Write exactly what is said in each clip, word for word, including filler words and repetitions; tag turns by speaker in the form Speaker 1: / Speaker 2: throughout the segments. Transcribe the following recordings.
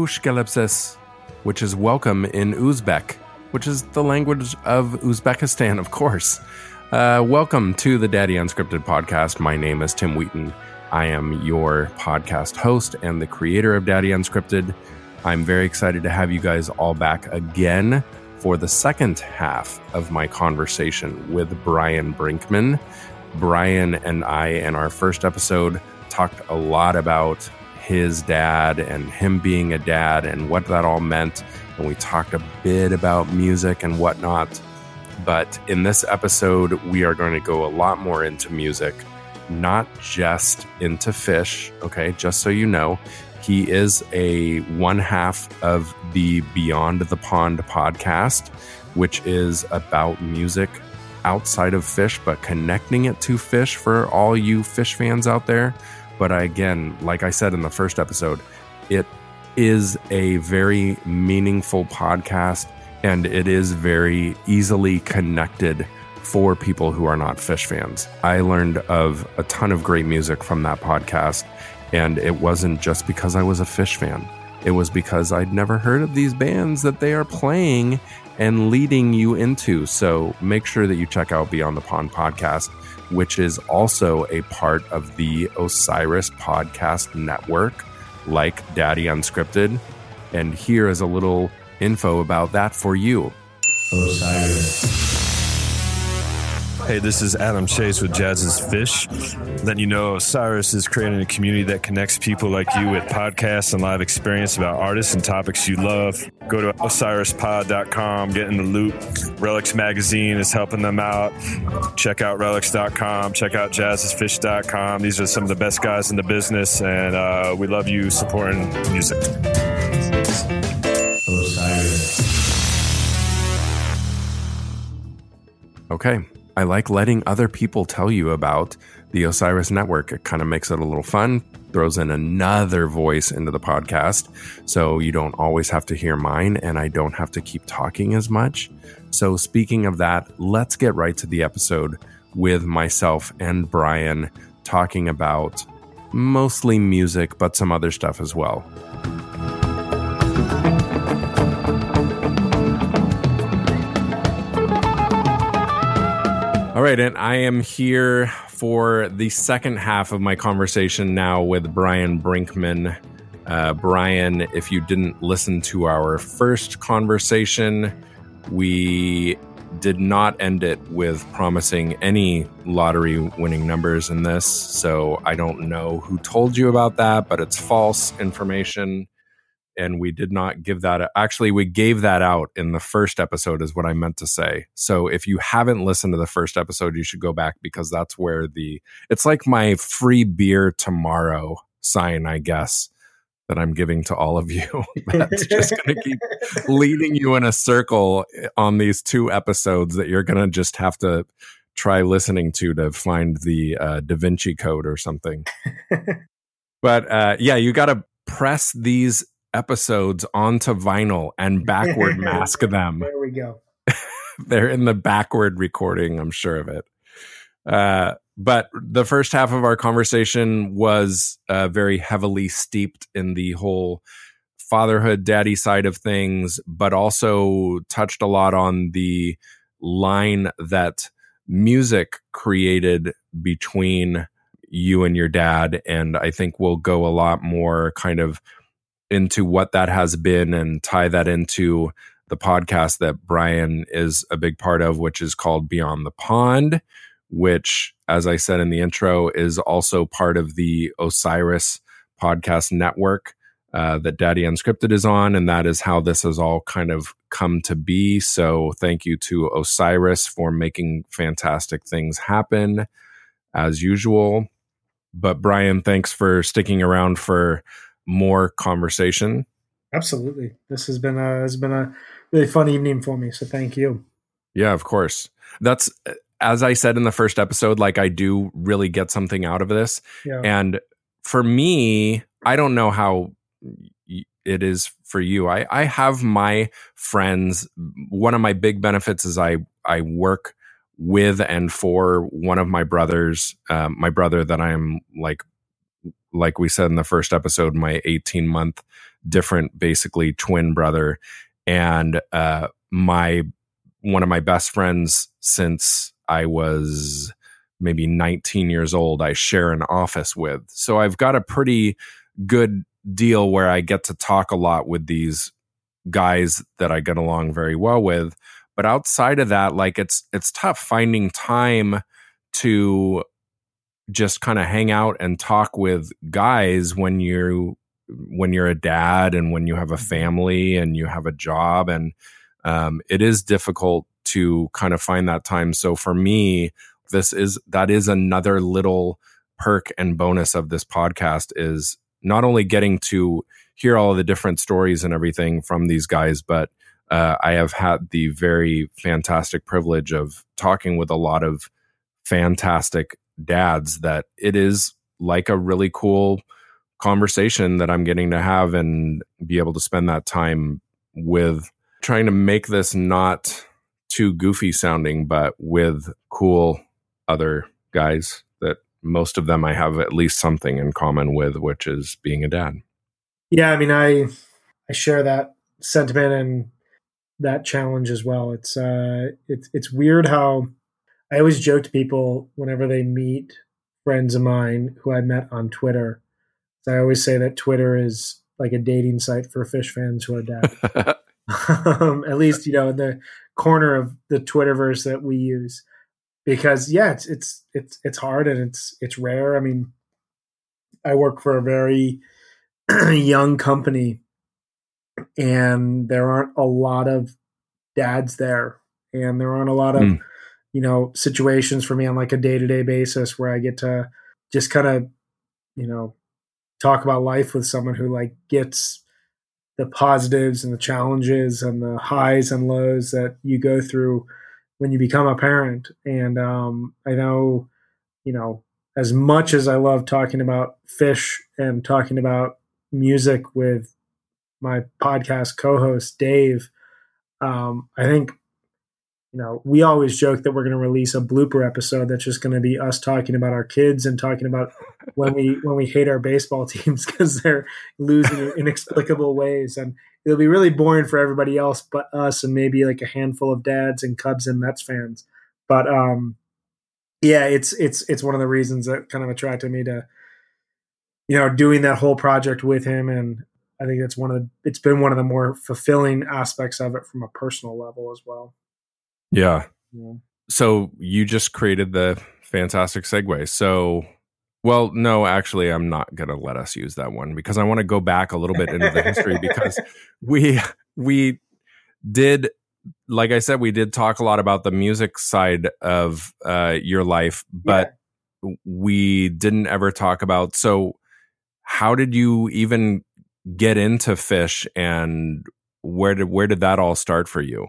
Speaker 1: Hush Gelepsis, which is welcome in Uzbek, which is the language of Uzbekistan, of course. Uh, welcome to the Daddy Unscripted podcast. My name is Tim Wheaton. I am your podcast host and the creator of Daddy Unscripted. I'm very excited to have you guys all back again for the second half of my conversation with Brian Brinkman. Brian and I, in our first episode, talked a lot about his dad and him being a dad and what that all meant. And we talked a bit about music and whatnot. But in this episode, we are going to go a lot more into music, not just into Phish. Okay, just so you know, he is a one half of the Beyond the Pond podcast, which is about music outside of Phish, but connecting it to Phish for all you Phish fans out there. But again, like I said in the first episode, it is a very meaningful podcast, and it is very easily connected for people who are not Phish fans. I learned of a ton of great music from that podcast, and it wasn't just because I was a Phish fan. It was because I'd never heard of these bands that they are playing and leading you into. So make sure that you check out Beyond the Pond podcast, which is also a part of the Osiris Podcast Network, like Daddy Unscripted. And here is a little info about that for you.
Speaker 2: Osiris.
Speaker 3: Hey, this is Adam Chase with Jazz's Phish. Letting you know Osiris is creating a community that connects people like you with podcasts and live experience about artists and topics you love. Go to osiris pod dot com, get in the loop. Relics Magazine is helping them out. Check out relics dot com. Check out jazzes phish dot com. These are some of the best guys in the business, and uh, we love you supporting music.
Speaker 2: Osiris.
Speaker 1: Okay. I like letting other people tell you about the Osiris Network. It kind of makes it a little fun, throws in another voice into the podcast, so you don't always have to hear mine, and I don't have to keep talking as much. So speaking of that, let's get right to the episode with myself and Brian talking about mostly music, but some other stuff as well. All right, and I am here for the second half of my conversation now with Brian Brinkman. Uh, Brian, if you didn't listen to our first conversation, we did not end it with promising any lottery winning numbers in this. So I don't know who told you about that, but it's false information. And we did not give that. Actually, we gave that out in the first episode is what I meant to say. So if you haven't listened to the first episode, you should go back, because that's where the, it's like my free beer tomorrow sign, I guess, that I'm giving to all of you. That's just going to keep leading you in a circle on these two episodes that you're going to just have to try listening to to find the uh, Da Vinci Code or something. But uh, yeah, you got to press these episodes onto vinyl and backward mask them.
Speaker 4: There we go.
Speaker 1: They're in the backward recording, I'm sure of it. Uh, but the first half of our conversation was uh, very heavily steeped in the whole fatherhood, daddy side of things, but also touched a lot on the line that music created between you and your dad. And I think we'll go a lot more kind of into what that has been and tie that into the podcast that Brian is a big part of, which is called Beyond the Pond, which, as I said in the intro, is also part of the Osiris Podcast Network uh, that Daddy Unscripted is on. And that is how this has all kind of come to be. So thank you to Osiris for making fantastic things happen as usual. But Brian, thanks for sticking around for more conversation.
Speaker 4: Absolutely. This has been a has been a really fun evening for me. So thank you.
Speaker 1: Yeah, of course. That's, as I said in the first episode, like I do really get something out of this.
Speaker 4: Yeah.
Speaker 1: And for me, I don't know how it is for you. I, I have my friends. One of my big benefits is I, I work with and for one of my brothers, um, my brother that I am like, like we said in the first episode, my eighteen month different, basically twin brother. And uh, my one of my best friends since I was maybe nineteen years old, I share an office with. So I've got a pretty good deal where I get to talk a lot with these guys that I get along very well with. But outside of that, like it's it's tough finding time to just kind of hang out and talk with guys when you when you're a dad and when you have a family and you have a job, and um, it is difficult to kind of find that time. So for me, this is that is another little perk and bonus of this podcast, is not only getting to hear all of the different stories and everything from these guys, but uh, I have had the very fantastic privilege of talking with a lot of fantastic dads that it is like a really cool conversation that I'm getting to have and be able to spend that time with, trying to make this not too goofy sounding, but with cool other guys that most of them I have at least something in common with, which is being a dad.
Speaker 4: Yeah, I mean, I I share that sentiment and that challenge as well. It's uh, it's it's weird how I always joke to people whenever they meet friends of mine who I met on Twitter. I always say that Twitter is like a dating site for fish fans who are dads. um, at least, you know, in the corner of the Twitterverse that we use, because yeah, it's it's it's it's hard and it's it's rare. I mean, I work for a very young company, and there aren't a lot of dads there, and there aren't a lot of mm. you know situations for me on like a day to day basis where I get to just kind of you know talk about life with someone who like gets the positives and the challenges and the highs and lows that you go through when you become a parent. And um, I know, you know, as much as I love talking about fish and talking about music with my podcast co-host, Dave, um, I think, you know, we always joke that we're going to release a blooper episode that's just going to be us talking about our kids and talking about when we when we hate our baseball teams because they're losing in inexplicable ways. And it'll be really boring for everybody else but us and maybe like a handful of dads and Cubs and Mets fans. But um, yeah, it's it's it's one of the reasons that kind of attracted me to, you know, doing that whole project with him. And I think that's one of the it's been one of the more fulfilling aspects of it from a personal level as well.
Speaker 1: Yeah.
Speaker 4: Yeah.
Speaker 1: So you just created the fantastic segue. So, well, no, actually, I'm not going to let us use that one because I want to go back a little bit into the history because we we did, like I said, we did talk a lot about the music side of uh, your life, but yeah. we didn't ever talk about. So, how did you even get into fish, and where did where did that all start for you?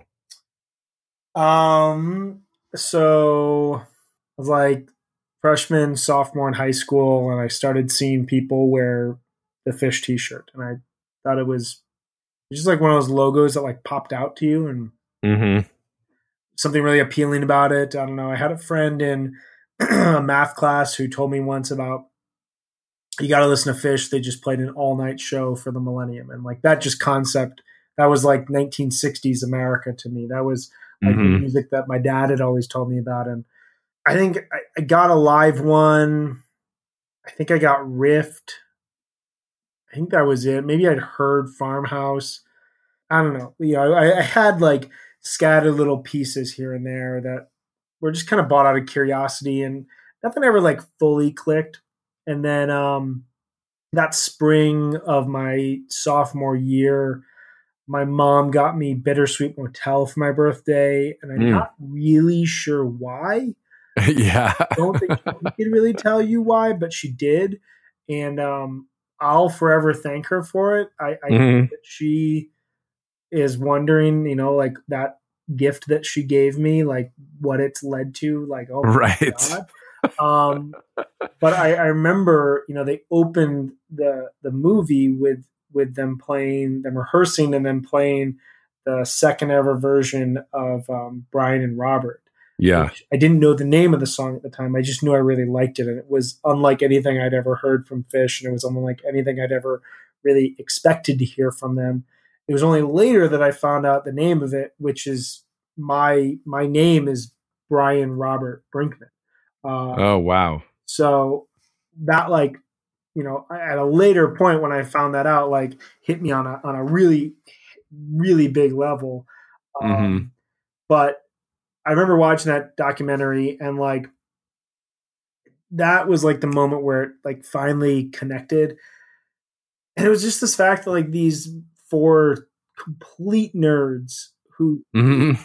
Speaker 4: Um, so I was like freshman, sophomore in high school, and I started seeing people wear the fish t-shirt. And I thought it was just like one of those logos that like popped out to you and
Speaker 1: mm-hmm.
Speaker 4: something really appealing about it. I don't know. I had a friend in a math class who told me once about, you got to listen to Fish. They just played an all night show for the millennium. And like that just concept, that was like nineteen sixties America to me. That was like mm-hmm. the music that my dad had always told me about. And I think I, I got a live one. I think I got Rift. I think that was it. Maybe I'd heard Farmhouse. I don't know. You know, I, I had like scattered little pieces here and there that were just kind of bought out of curiosity, and nothing ever like fully clicked. And then um, that spring of my sophomore year, my mom got me Bittersweet Motel for my birthday, and I'm mm. not really sure why.
Speaker 1: yeah.
Speaker 4: I don't think she could really tell you why, but she did. And um, I'll forever thank her for it. I, I mm-hmm. think that she is wondering, you know, like that gift that she gave me, like what it's led to, like, oh my
Speaker 1: right.
Speaker 4: God. Um, but I, I remember, you know, they opened the the movie with with them playing, them rehearsing, and then playing the second ever version of um, Brian and Robert.
Speaker 1: Yeah,
Speaker 4: I didn't know the name of the song at the time. I just knew I really liked it, and it was unlike anything I'd ever heard from Fish, and it was unlike anything I'd ever really expected to hear from them. It was only later that I found out the name of it, which is my my name is Brian Robert Brinkman. Uh,
Speaker 1: Oh, wow.
Speaker 4: so that, like, you know, at a later point when I found that out, like, hit me on a on a really, really big level. Um,
Speaker 1: Mm-hmm.
Speaker 4: But I remember watching that documentary, and like that was like the moment where it like finally connected. And it was just this fact that like these four complete nerds who
Speaker 1: Mm-hmm.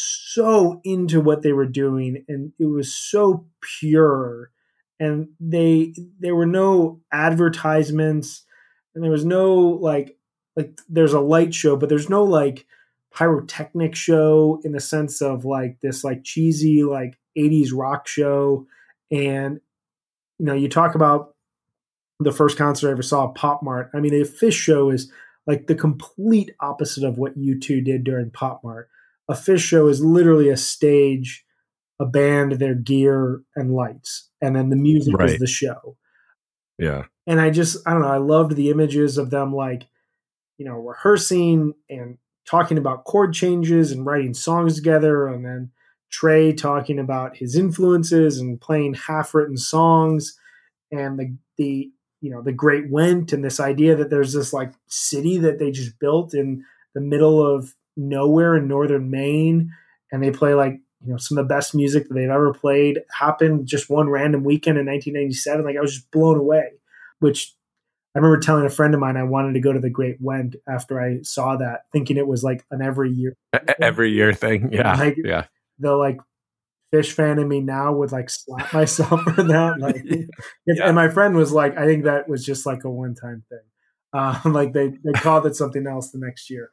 Speaker 4: so into what they were doing, and it was so pure, and they there were no advertisements, and there was no like like there's a light show, but there's no like pyrotechnic show in the sense of like this like cheesy like eighties rock show. And you know, you talk about the first concert I ever saw, Pop Mart. I mean, a Phish show is like the complete opposite of what U two did during Pop Mart. A Phish show is literally a stage, a band, their gear, and lights, and then the music
Speaker 1: Right.
Speaker 4: is the show.
Speaker 1: Yeah.
Speaker 4: And I just, I don't know, I loved the images of them like, you know, rehearsing and talking about chord changes and writing songs together, and then Trey talking about his influences and playing half-written songs, and the the you know the Great Went, and this idea that there's this like city that they just built in the middle of nowhere in northern Maine, and they play like, you know, some of the best music that they've ever played happened just one random weekend in nineteen ninety-seven. Like, I was just blown away. Which I remember telling a friend of mine I wanted to go to the Great Went after I saw that, thinking it was like an every year
Speaker 1: Every year thing. Yeah.
Speaker 4: like
Speaker 1: Yeah.
Speaker 4: the like Phish fan in me now would like slap myself for that. Like,
Speaker 1: Yeah.
Speaker 4: and my friend was like, I think that was just like a one time thing. Uh, like they they called it something else the next year.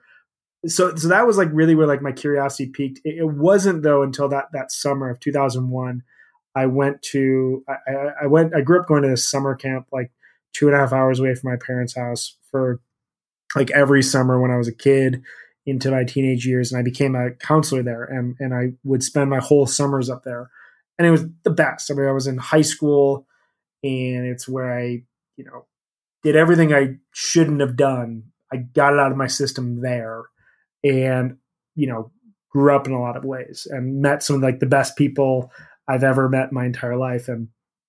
Speaker 4: So so that was like really where like my curiosity peaked. It, it wasn't though until that that summer of two thousand one, I went to I, I went I grew up going to this summer camp like two and a half hours away from my parents' house for like every summer when I was a kid into my teenage years, and I became a counselor there, and and I would spend my whole summers up there, and it was the best. I mean, I was in high school, and it's where I, you know, did everything I shouldn't have done. I got it out of my system there, and you know, grew up in a lot of ways, and met some of like the best people I've ever met in my entire life. And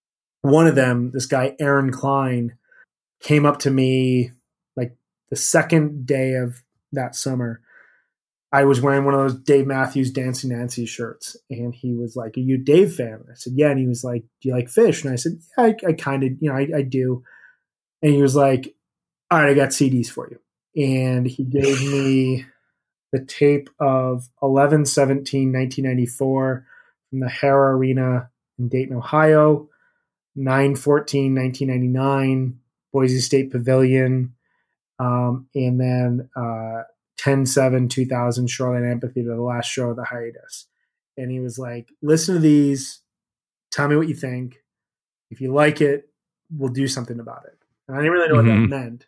Speaker 4: one of them, this guy Aaron Klein, came up to me like the second day of that summer. I was wearing one of those Dave Matthews Dancing Nancy shirts, and he was like, "Are you a Dave fan?" And I said, "Yeah." And he was like, "Do you like Phish?" And I said, "Yeah, I, I kind of, you know, I, I do." And he was like, "All right, I got C Ds for you." And he gave me the tape of eleven seventeen nineteen ninety-four from the Hara Arena in Dayton, Ohio, nine fourteen nineteen ninety-nine, Boise State Pavilion, um, and then uh, ten seven two thousand Shoreline Amphitheater, the last show of the hiatus. And he was like, "Listen to these. Tell me what you think. If you like it, we'll do something about it." And I didn't really know
Speaker 1: Mhm.
Speaker 4: what that meant.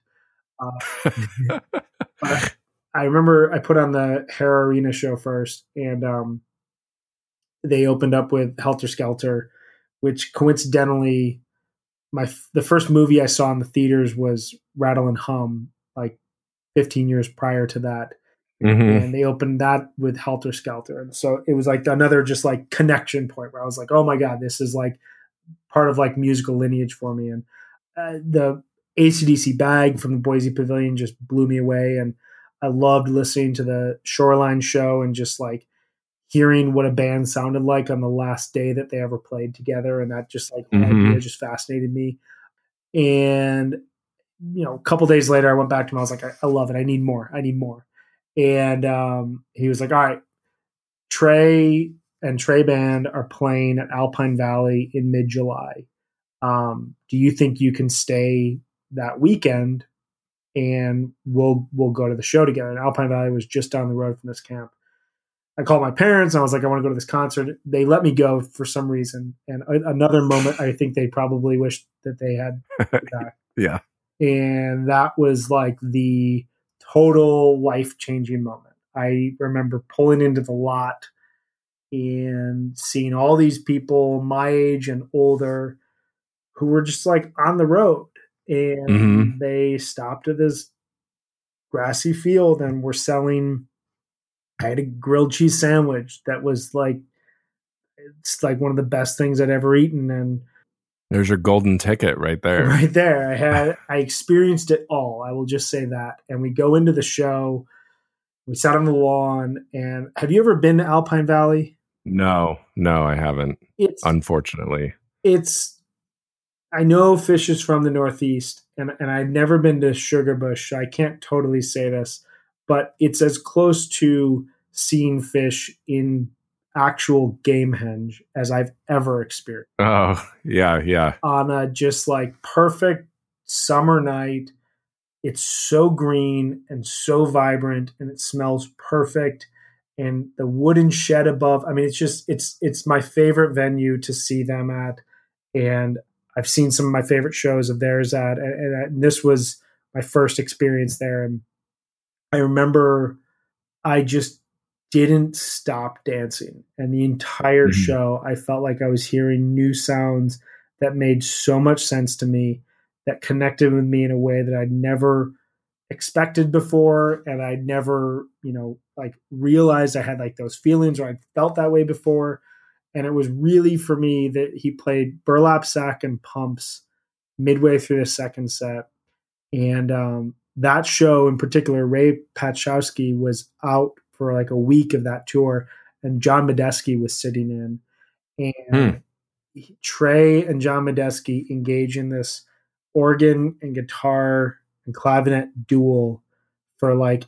Speaker 4: Uh, but I remember I put on the Hara Arena show first, and um, they opened up with Helter Skelter, which coincidentally, my the first movie I saw in the theaters was Rattle and Hum, like fifteen years prior to that.
Speaker 1: Mhm.
Speaker 4: And they opened that with Helter Skelter. And so it was like another just like connection point where I was like, oh my God, this is like part of like musical lineage for me. And uh, the A C D C bag from the Boise Pavilion just blew me away. And I loved listening to the Shoreline show and just like hearing what a band sounded like on the last day that they ever played together. And that just like
Speaker 1: Mhm.
Speaker 4: idea just fascinated me. And, you know, a couple days later, I went back to him. I was like, I, I love it. I need more. I need more. And um, he was like, all right, Trey and Trey Band are playing at Alpine Valley in mid-July. Um, do you think you can stay that weekend and we'll we'll go to the show together? And Alpine Valley was just down the road from this camp. I called my parents and I was like, I want to go to this concert. They let me go for some reason. And a- another moment, I think they probably wished that they had back.
Speaker 1: Yeah.
Speaker 4: And that was like the total life-changing moment. I remember pulling into the lot and seeing all these people my age and older who were just like on the road. and
Speaker 1: Mhm.
Speaker 4: they stopped at this grassy field and were selling. I had a grilled cheese sandwich that was like, it's like one of the best things I'd ever eaten. And
Speaker 1: There's your golden ticket right there.
Speaker 4: right there, I had, I experienced it all. I will just say that. And we go into the show, we sat on the lawn, and have you ever been to Alpine Valley?
Speaker 1: No, no, I haven't.
Speaker 4: It's,
Speaker 1: Unfortunately.
Speaker 4: it's, I know Phish is from the Northeast, and, and I've never been to Sugarbush, so I can't totally say this, but it's as close to seeing Phish in actual Gamehenge as I've ever experienced.
Speaker 1: Oh, yeah, yeah.
Speaker 4: On a just like perfect summer night. It's so green and so vibrant, and it smells perfect. And the wooden shed above, I mean, it's just, it's, it's my favorite venue to see them at. And I've seen some of my favorite shows of theirs at, and, and this was my first experience there. And I remember I just didn't stop dancing. And the entire
Speaker 1: Mhm.
Speaker 4: show, I felt like I was hearing new sounds that made so much sense to me, that connected with me in a way that I'd never expected before. And I'd never, you know, like realized I had like those feelings, or I'd felt that way before. And it was really for me that he played Burlap Sack and Pumps midway through the second set. And um, that show in particular, Ray Pachowski was out for like a week of that tour, and John Medeski was sitting in. And
Speaker 1: Hmm.
Speaker 4: Trey and John Medeski engage in this organ and guitar and clavinet duel for like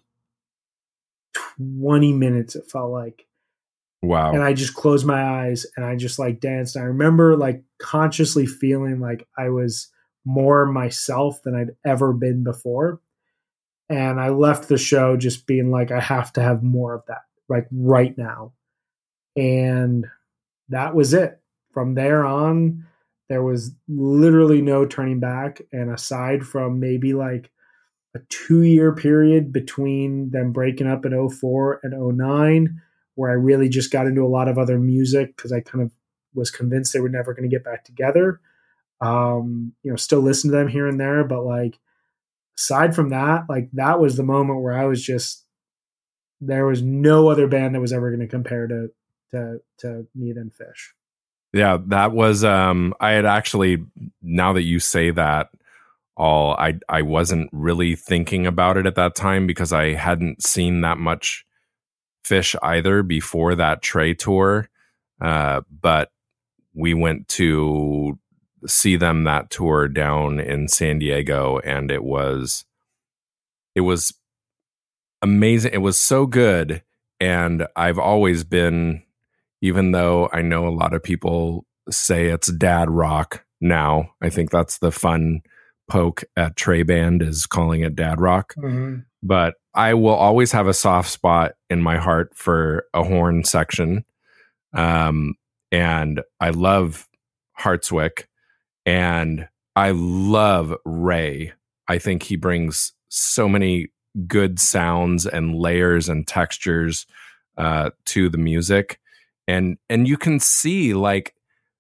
Speaker 4: twenty minutes, it felt like.
Speaker 1: Wow.
Speaker 4: And I just closed my eyes and I just like danced. And I remember like consciously feeling like I was more myself than I'd ever been before. And I left the show just being like, I have to have more of that, like right now. And that was it. From there on, there was literally no turning back. And aside from maybe like a two year period between them breaking up in oh four and oh nine, where I really just got into a lot of other music because I kind of was convinced they were never going to get back together. Um, you know, still listen to them here and there, but like aside from that, like that was the moment where I was just, there was no other band that was ever going to compare to to to me than Phish.
Speaker 1: Yeah, that was um I had actually, now that you say that, all I I wasn't really thinking about it at that time because I hadn't seen that much Phish either before that Trey tour. Uh, but we went to see them that tour down in San Diego, and it was it was amazing. It was so good. And I've always been, even though I know a lot of people say it's dad rock now, I think that's the fun poke at Trey Band, is calling it dad rock.
Speaker 4: Mm-hmm.
Speaker 1: But I will always have a soft spot in my heart for a horn section. Um, and I love Hartswick, and I love Ray. I think he brings so many good sounds and layers and textures uh, to the music. And and you can see, like,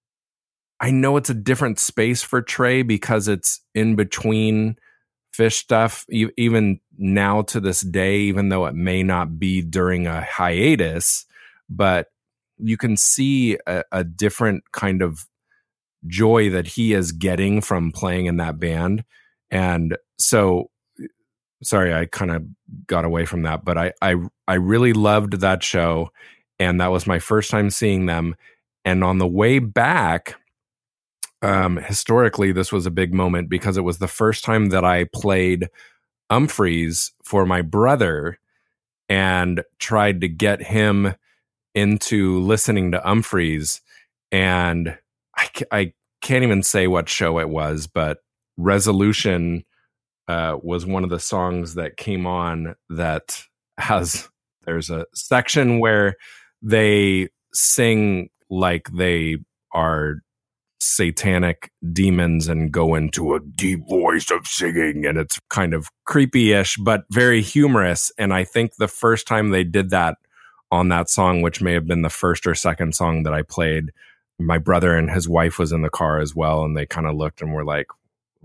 Speaker 1: I know it's a different space for Trey because it's in between Phish stuff, e- even now to this day, even though it may not be during a hiatus, but you can see a, a different kind of joy that he is getting from playing in that band. And so, sorry, I kind of got away from that, but I, I, I really loved that show. And that was my first time seeing them. And on the way back, um, historically, this was a big moment because it was the first time that I played Umphrey's for my brother and tried to get him into listening to Umphrey's. And I, I can't even say what show it was, but Resolution uh, was one of the songs that came on that has, there's a section where they sing like they are satanic demons and go into a deep voice of singing, and it's kind of creepy-ish but very humorous. And I think the first time they did that on that song, which may have been the first or second song that I played, my brother and his wife was in the car as well, and they kind of looked and were like,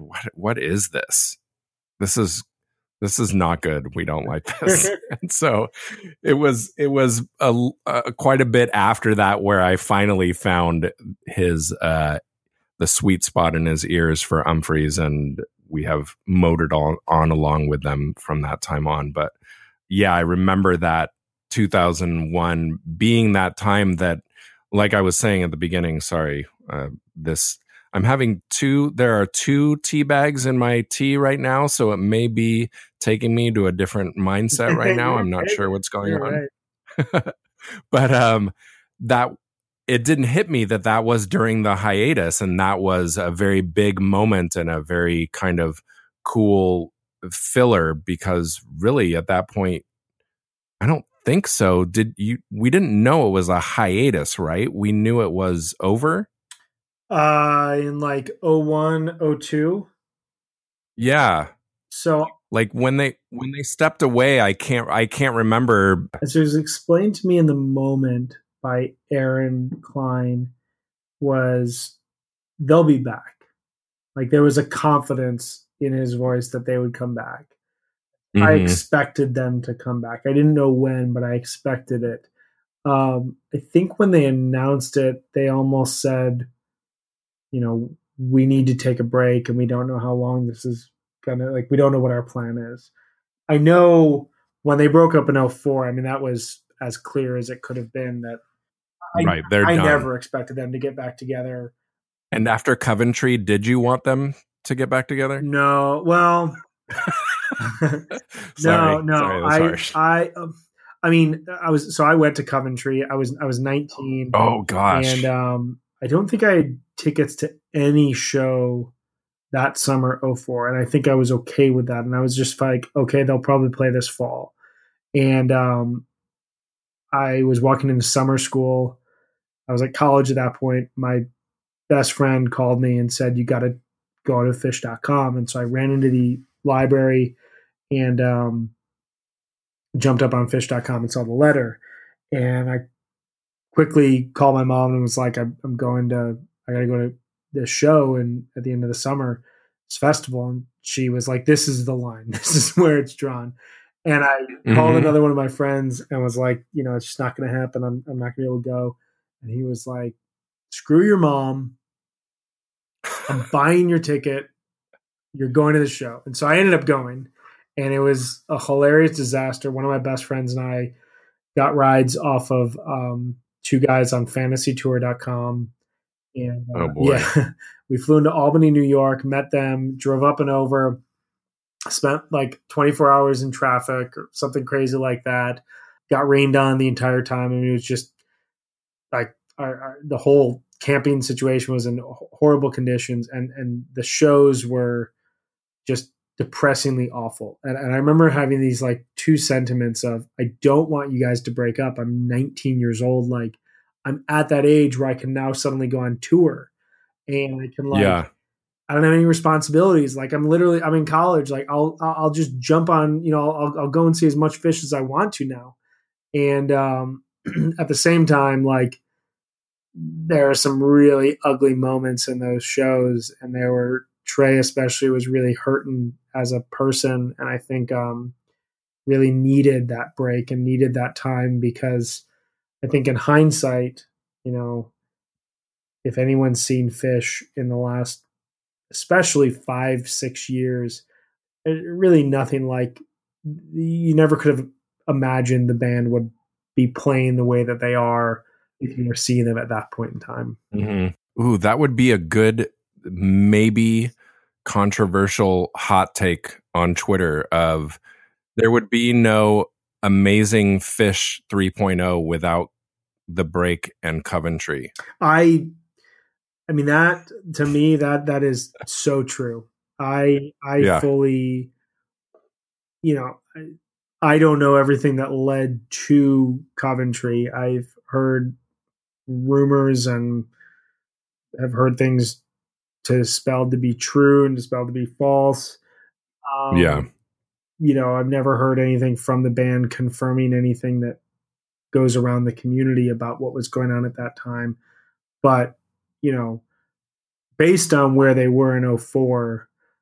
Speaker 1: what what is this? This is this is not good. We don't like this. And so it was it was a, a, quite a bit after that where I finally found his uh, the sweet spot in his ears for Umphreys, and we have motored on, on along with them from that time on. But yeah, I remember that two thousand one being that time that, like I was saying at the beginning, sorry, uh, this, I'm having two, there are two tea bags in my tea right now, so it may be taking me to a different mindset right now. I'm not sure what's going
Speaker 4: You're
Speaker 1: on.
Speaker 4: right.
Speaker 1: But um, that, it didn't hit me that that was during the hiatus, and that was a very big moment and a very kind of cool filler, because really at that point, I don't think so. Did you? We didn't know it was a hiatus, right? We knew it was over.
Speaker 4: Uh, in like oh one, oh two.
Speaker 1: Yeah.
Speaker 4: So
Speaker 1: like when they when they stepped away, I can't I can't remember.
Speaker 4: as it was explained to me in the moment by Aaron Klein, was they'll be back. Like there was a confidence in his voice that they would come back. Mm-hmm. I expected them to come back. I didn't know when, but I expected it. Um, I think when they announced it, they almost said, you know, we need to take a break and we don't know how long this is gonna, like, we don't know what our plan is. I know when they broke up in oh four, I mean, that was as clear as it could have been that I,
Speaker 1: right, they're
Speaker 4: I
Speaker 1: done.
Speaker 4: never expected them to get back together.
Speaker 1: And after Coventry, did you want them to get back together?
Speaker 4: No, well,
Speaker 1: sorry,
Speaker 4: no, no.
Speaker 1: sorry, that's
Speaker 4: I,
Speaker 1: harsh.
Speaker 4: I, um, I mean, I was so I went to Coventry. I was I was nineteen.
Speaker 1: Oh gosh,
Speaker 4: and um, I don't think I had tickets to any show that summer oh four, and I think I was okay with that. And I was just like, okay, they'll probably play this fall. And um, I was walking into summer school. I was at college at that point. My best friend called me and said, you got to go to fish dot com. And so I ran into the library and um, jumped up on fish dot com and saw the letter. And I quickly called my mom and was like, I'm, I'm going to, I got to go to this show and at the end of the summer, this festival. And she was like, this is the line. This is where it's drawn. And I mm-hmm. called another one of my friends and was like, you know, it's just not going to happen. I'm, I'm not going to be able to go. And he was like, screw your mom. I'm buying your ticket. You're going to the show. And so I ended up going, and it was a hilarious disaster. One of my best friends and I got rides off of um, two guys on fantasy tour dot com. And uh,
Speaker 1: oh boy.
Speaker 4: Yeah, we flew into Albany, New York, met them, drove up and over, spent like twenty-four hours in traffic or something crazy like that. Got rained on the entire time. I mean, it was just like our, our, the whole camping situation was in horrible conditions, and, and the shows were just depressingly awful. And, and I remember having these like two sentiments of, I don't want you guys to break up. I'm nineteen years old. Like I'm at that age where I can now suddenly go on tour and I can like,
Speaker 1: yeah.
Speaker 4: I don't have any responsibilities. Like I'm literally, I'm in college. Like I'll, I'll just jump on, you know, I'll, I'll go and see as much fish as I want to now. And um, at the same time, like there are some really ugly moments in those shows. And there were, Trey especially was really hurting as a person. And I think um, really needed that break and needed that time, because I think in hindsight, you know, if anyone's seen Fish in the last, especially five, six years, really nothing like, you never could have imagined the band would be playing the way that they are if you were seeing them at that point in time.
Speaker 1: Mm-hmm. Ooh, that would be a good, maybe controversial hot take on Twitter of there would be no Amazing Fish three point oh without the break and Coventry.
Speaker 4: I I mean that to me that that is so true. I I yeah. fully, you know, I, I don't know everything that led to Coventry. I've heard rumors and have heard things to spelled to be true and to spelled to be false. Um,
Speaker 1: yeah.
Speaker 4: You know, I've never heard anything from the band confirming anything that goes around the community about what was going on at that time. But, you know, based on where they were in oh four,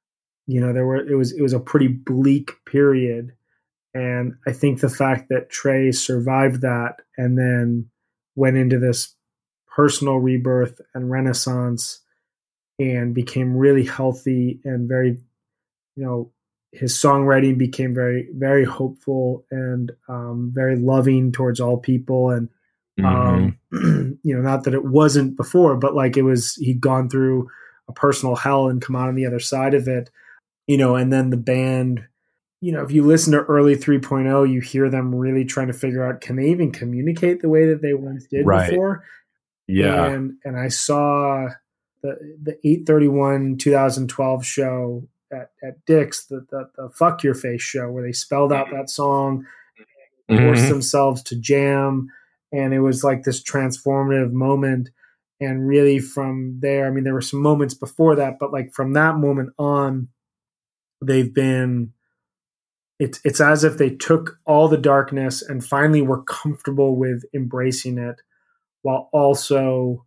Speaker 4: you know, there were it was it was a pretty bleak period. And I think the fact that Trey survived that and then went into this personal rebirth and renaissance and became really healthy and very, you know, his songwriting became very, very hopeful and um, very loving towards all people. And, um, mm-hmm. you know, not that it wasn't before, but like it was, he'd gone through a personal hell and come out on the other side of it, you know, and then the band, you know, if you listen to early three point oh, you hear them really trying to figure out, can they even communicate the way that they once did
Speaker 1: right.
Speaker 4: before?
Speaker 1: Yeah.
Speaker 4: And, and I saw the, the eight thirty-one twenty twelve show at, at Dick's, the, the, the Fuck Your Face show, where they spelled out that song, mm-hmm. forced themselves to jam. And it was like this transformative moment. And really from there, I mean, there were some moments before that, but like from that moment on, they've been, it's, it's as if they took all the darkness and finally were comfortable with embracing it, while also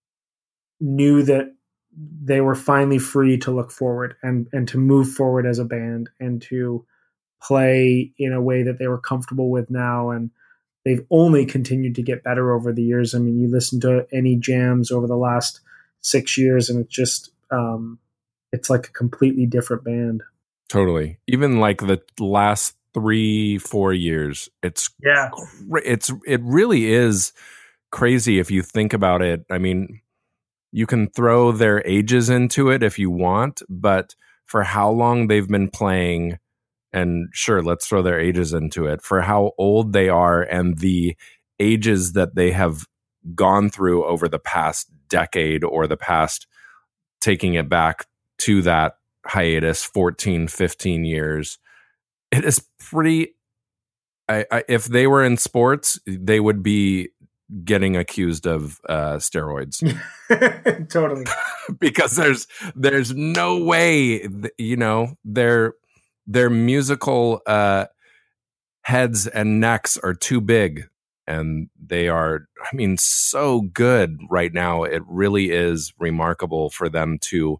Speaker 4: knew that they were finally free to look forward and, and to move forward as a band and to play in a way that they were comfortable with now. And they've only continued to get better over the years. I mean, you listen to any jams over the last six years and it's just, um, it's like a completely different band.
Speaker 1: Totally. Even like the last three, four years, it's,
Speaker 4: yeah,
Speaker 1: it's, it really is crazy if you think about it. I mean, you can throw their ages into it if you want, but for how long they've been playing, and sure, let's throw their ages into it, for how old they are and the ages that they have gone through over the past decade or the past, taking it back to that hiatus, fourteen, fifteen years, it is pretty, I, I, if they were in sports, they would be getting accused of uh, steroids.
Speaker 4: Totally.
Speaker 1: Because there's there's no way, you know, their their musical uh, heads and necks are too big, and they are, I mean, so good right now. It really is remarkable for them to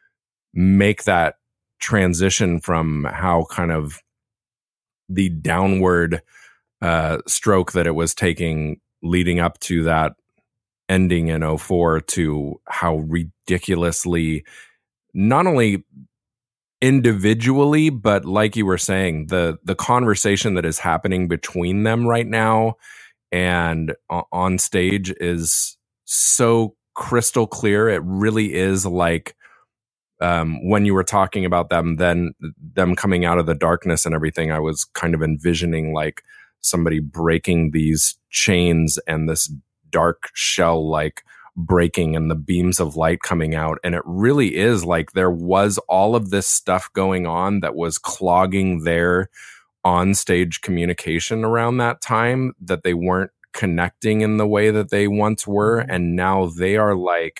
Speaker 1: make that transition from how kind of the downward uh, stroke that it was taking leading up to that ending in oh four to how ridiculously, not only individually, but like you were saying, the the conversation that is happening between them right now and on stage is so crystal clear. It really is like um, when you were talking about them, then them coming out of the darkness and everything, I was kind of envisioning like somebody breaking these chains and this dark shell like breaking and the beams of light coming out. And it really is like there was all of this stuff going on that was clogging their on-stage communication around that time, that they weren't connecting in the way that they once were. And now they are like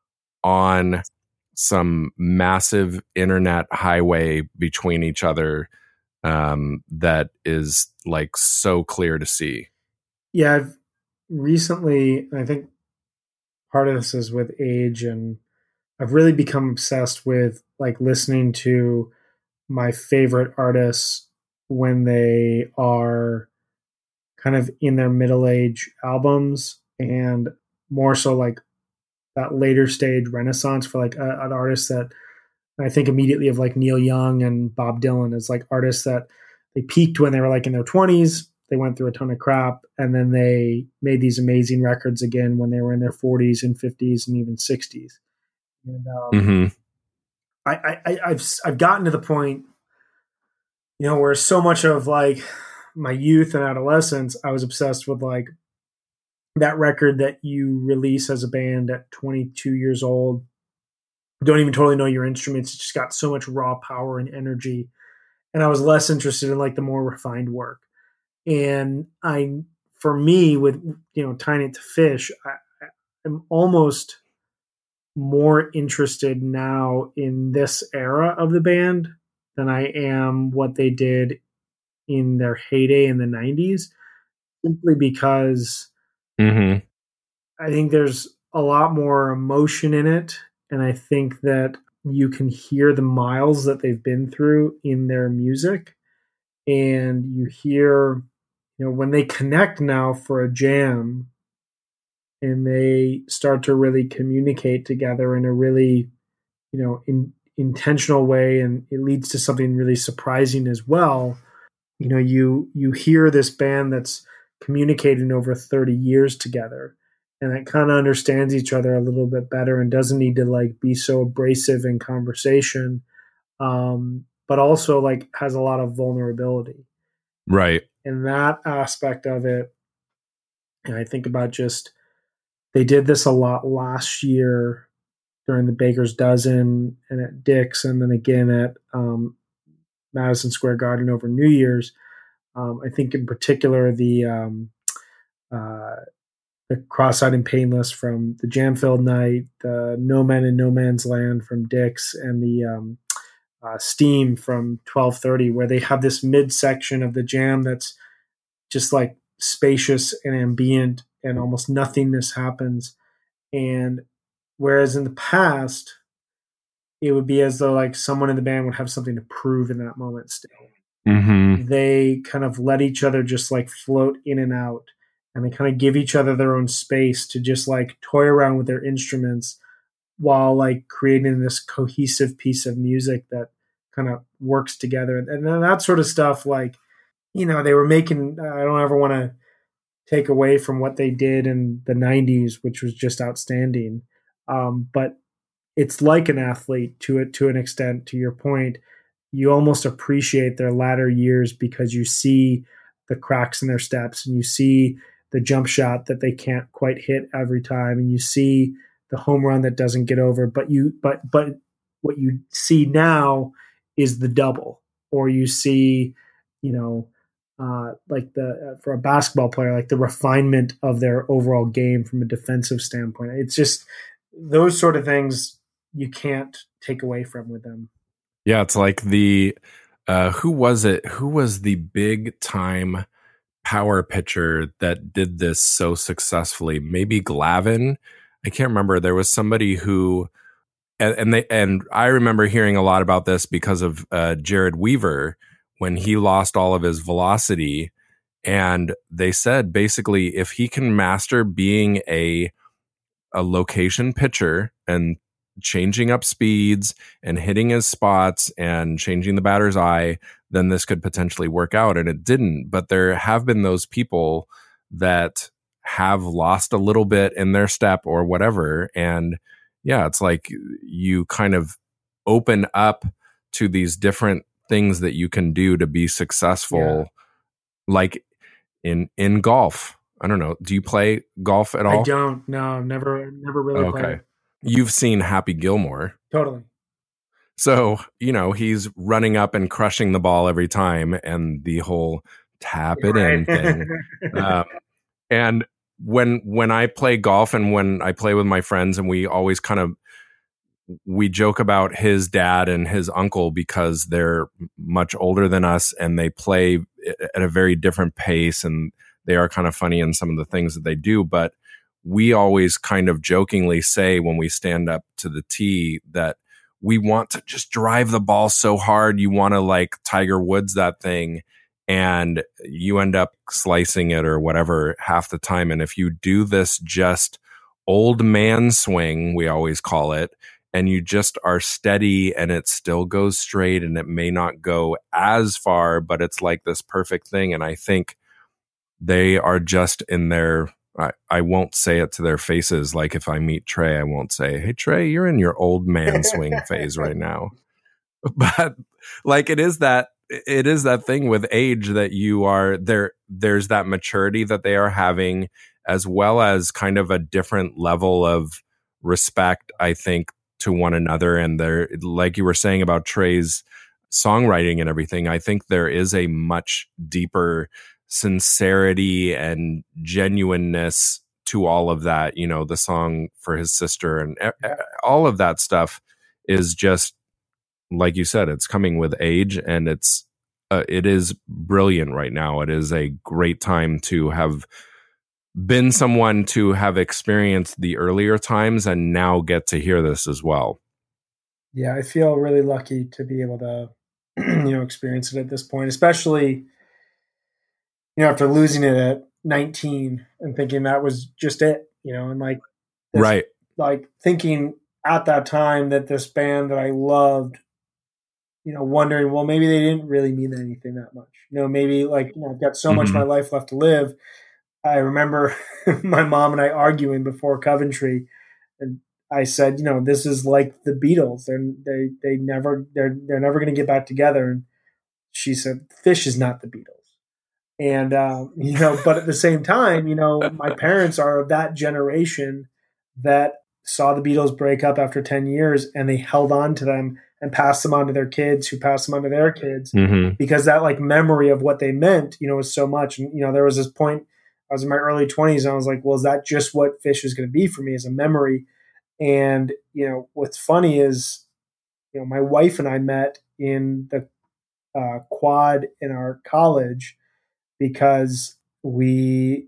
Speaker 1: on some massive internet highway between each other um, that is like so clear to see.
Speaker 4: Yeah, I've recently, I think part of this is with age, and I've really become obsessed with like listening to my favorite artists when they are kind of in their middle age albums, and more so like that later stage renaissance for like a, an artist that I think immediately of like Neil Young and Bob Dylan as like artists that they peaked when they were like in their twenties. They went through a ton of crap, and then they made these amazing records again when they were in their forties and fifties and even sixties. And um,
Speaker 1: Mm-hmm.
Speaker 4: I, I, I've I've gotten to the point, you know, where so much of like my youth and adolescence, I was obsessed with like that record that you release as a band at twenty-two years old. Don't even totally know your instruments. It's just got so much raw power and energy. And I was less interested in like the more refined work. And I, for me, with, you know, tying it to Fish, I, I'm almost more interested now in this era of the band than I am what they did in their heyday in the nineties, simply because
Speaker 1: Mm-hmm.
Speaker 4: I think there's a lot more emotion in it. And I think that you can hear the miles that they've been through in their music. And you hear, you know, when they connect now for a jam and they start to really communicate together in a really, you know, in, intentional way, and it leads to something really surprising as well. You know, you you hear this band that's communicating over thirty years together, and that kind of understands each other a little bit better and doesn't need to like be so abrasive in conversation, um, but also like has a lot of vulnerability.
Speaker 1: Right.
Speaker 4: And that aspect of it, and I think about just, they did this a lot last year during the Baker's Dozen and at Dick's, and then again at um, Madison Square Garden over New Year's. Um, I think in particular the um, uh, the Cross-Eyed and Painless from the Jam-Filled Night, the No Man in No Man's Land from Dick's, and the um, uh, Steam from twelve thirty, where they have this midsection of the jam that's just like spacious and ambient, and almost nothingness happens. And whereas in the past, it would be as though like someone in the band would have something to prove in that moment still.
Speaker 1: Mm-hmm.
Speaker 4: They kind of let each other just like float in and out, and they kind of give each other their own space to just like toy around with their instruments while like creating this cohesive piece of music that kind of works together. And then that sort of stuff, like, you know, they were making, I don't ever want to take away from what they did in the nineties, which was just outstanding. Um, but it's like an athlete to it, to an extent. To your point, you almost appreciate their latter years because you see the cracks in their steps, and you see the jump shot that they can't quite hit every time, and you see the home run that doesn't get over. But you, but but what you see now is the double, or you see, you know, uh, like the uh, for a basketball player, like the refinement of their overall game from a defensive standpoint. It's just those sort of things you can't take away from with them.
Speaker 1: Yeah, it's like the uh, who was it? Who was the big time power pitcher that did this so successfully? Maybe Glavine. I can't remember. There was somebody who, and, and they and I remember hearing a lot about this because of uh, Jared Weaver when he lost all of his velocity, and they said basically if he can master being a a location pitcher and changing up speeds and hitting his spots and changing the batter's eye, then this could potentially work out. And it didn't. But there have been those people that have lost a little bit in their step or whatever. And yeah, it's like you kind of open up to these different things that you can do to be successful. Yeah. Like in, in golf. I don't know. Do you play golf at all?
Speaker 4: I don't. No, never, never really
Speaker 1: okay.
Speaker 4: played.
Speaker 1: You've seen Happy Gilmore.
Speaker 4: Totally.
Speaker 1: So, you know, he's running up and crushing the ball every time, and the whole tap it right. in thing. uh, and when when I play golf and when I play with my friends, and we always kind of, we joke about his dad and his uncle because they're much older than us and they play at a very different pace, and they are kind of funny in some of the things that they do. But we always kind of jokingly say when we stand up to the tee that we want to just drive the ball so hard. You want to like Tiger Woods that thing, and you end up slicing it or whatever half the time. And if you do this just old man swing, we always call it, and you just are steady and it still goes straight, and it may not go as far, but it's like this perfect thing. And I think they are just in their, I, I won't say it to their faces. Like if I meet Trey, I won't say, "Hey Trey, you're in your old man swing phase right now." But like it is that, it is that thing with age that you are there. There's that maturity that they are having, as well as kind of a different level of respect, I think, to one another. And they're, like you were saying about Trey's songwriting and everything, I think there is a much deeper sincerity and genuineness to all of that. You know, the song for his sister and all of that stuff is just, like you said, it's coming with age, and it's uh, it is brilliant right now. It is a great time to have been someone to have experienced the earlier times and now get to hear this as well.
Speaker 4: Yeah, I feel really lucky to be able to, you know, experience it at this point, especially, you know, after losing it at nineteen and thinking that was just it, you know, and like, this,
Speaker 1: Right.
Speaker 4: like thinking at that time that this band that I loved, you know, wondering, well, maybe they didn't really mean anything that much. You know, maybe like, you know, I've got so much of my
Speaker 1: Mhm.
Speaker 4: life left to live. I remember my mom and I arguing before Coventry, and I said, you know, this is like the Beatles. They're, they they never they're they're never going to get back together. And she said, Fish is not the Beatles. And um, you know, but at the same time, you know, my parents are of that generation that saw the Beatles break up after ten years, and they held on to them and passed them on to their kids, who passed them on to their kids,
Speaker 1: hmm
Speaker 4: because that like memory of what they meant, you know, was so much. And you know, there was this point. I was in my early twenties, and I was like, well, is that just what Fish is going to be for me as a memory? And you know, what's funny is, you know, my wife and I met in the uh, quad in our college because we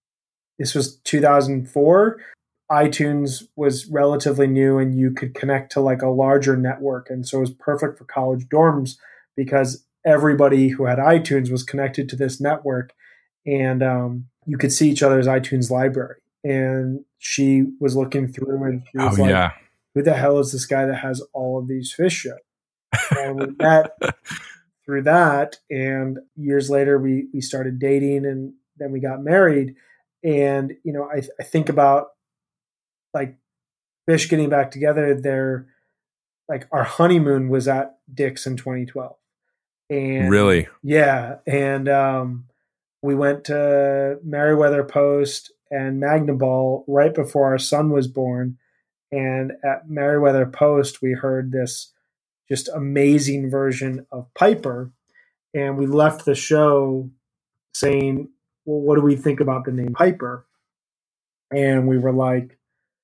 Speaker 4: this was two thousand four. iTunes was relatively new, and you could connect to like a larger network, and so it was perfect for college dorms because everybody who had iTunes was connected to this network, and um, you could see each other's iTunes library. And she was looking through, and she
Speaker 1: Oh
Speaker 4: was like,
Speaker 1: yeah.
Speaker 4: "Who the hell is this guy that has all of these Fish shows?" And we met through that, and years later we we started dating, and then we got married. And you know, I, I think about like Fish getting back together. Their like our honeymoon was at Dick's in twenty twelve, and
Speaker 1: Really?
Speaker 4: yeah, and um, we went to Meriwether Post and Magna Ball right before our son was born. And at Meriwether Post, we heard this just amazing version of Piper, and we left the show saying, well, what do we think about the name Piper? And we were like,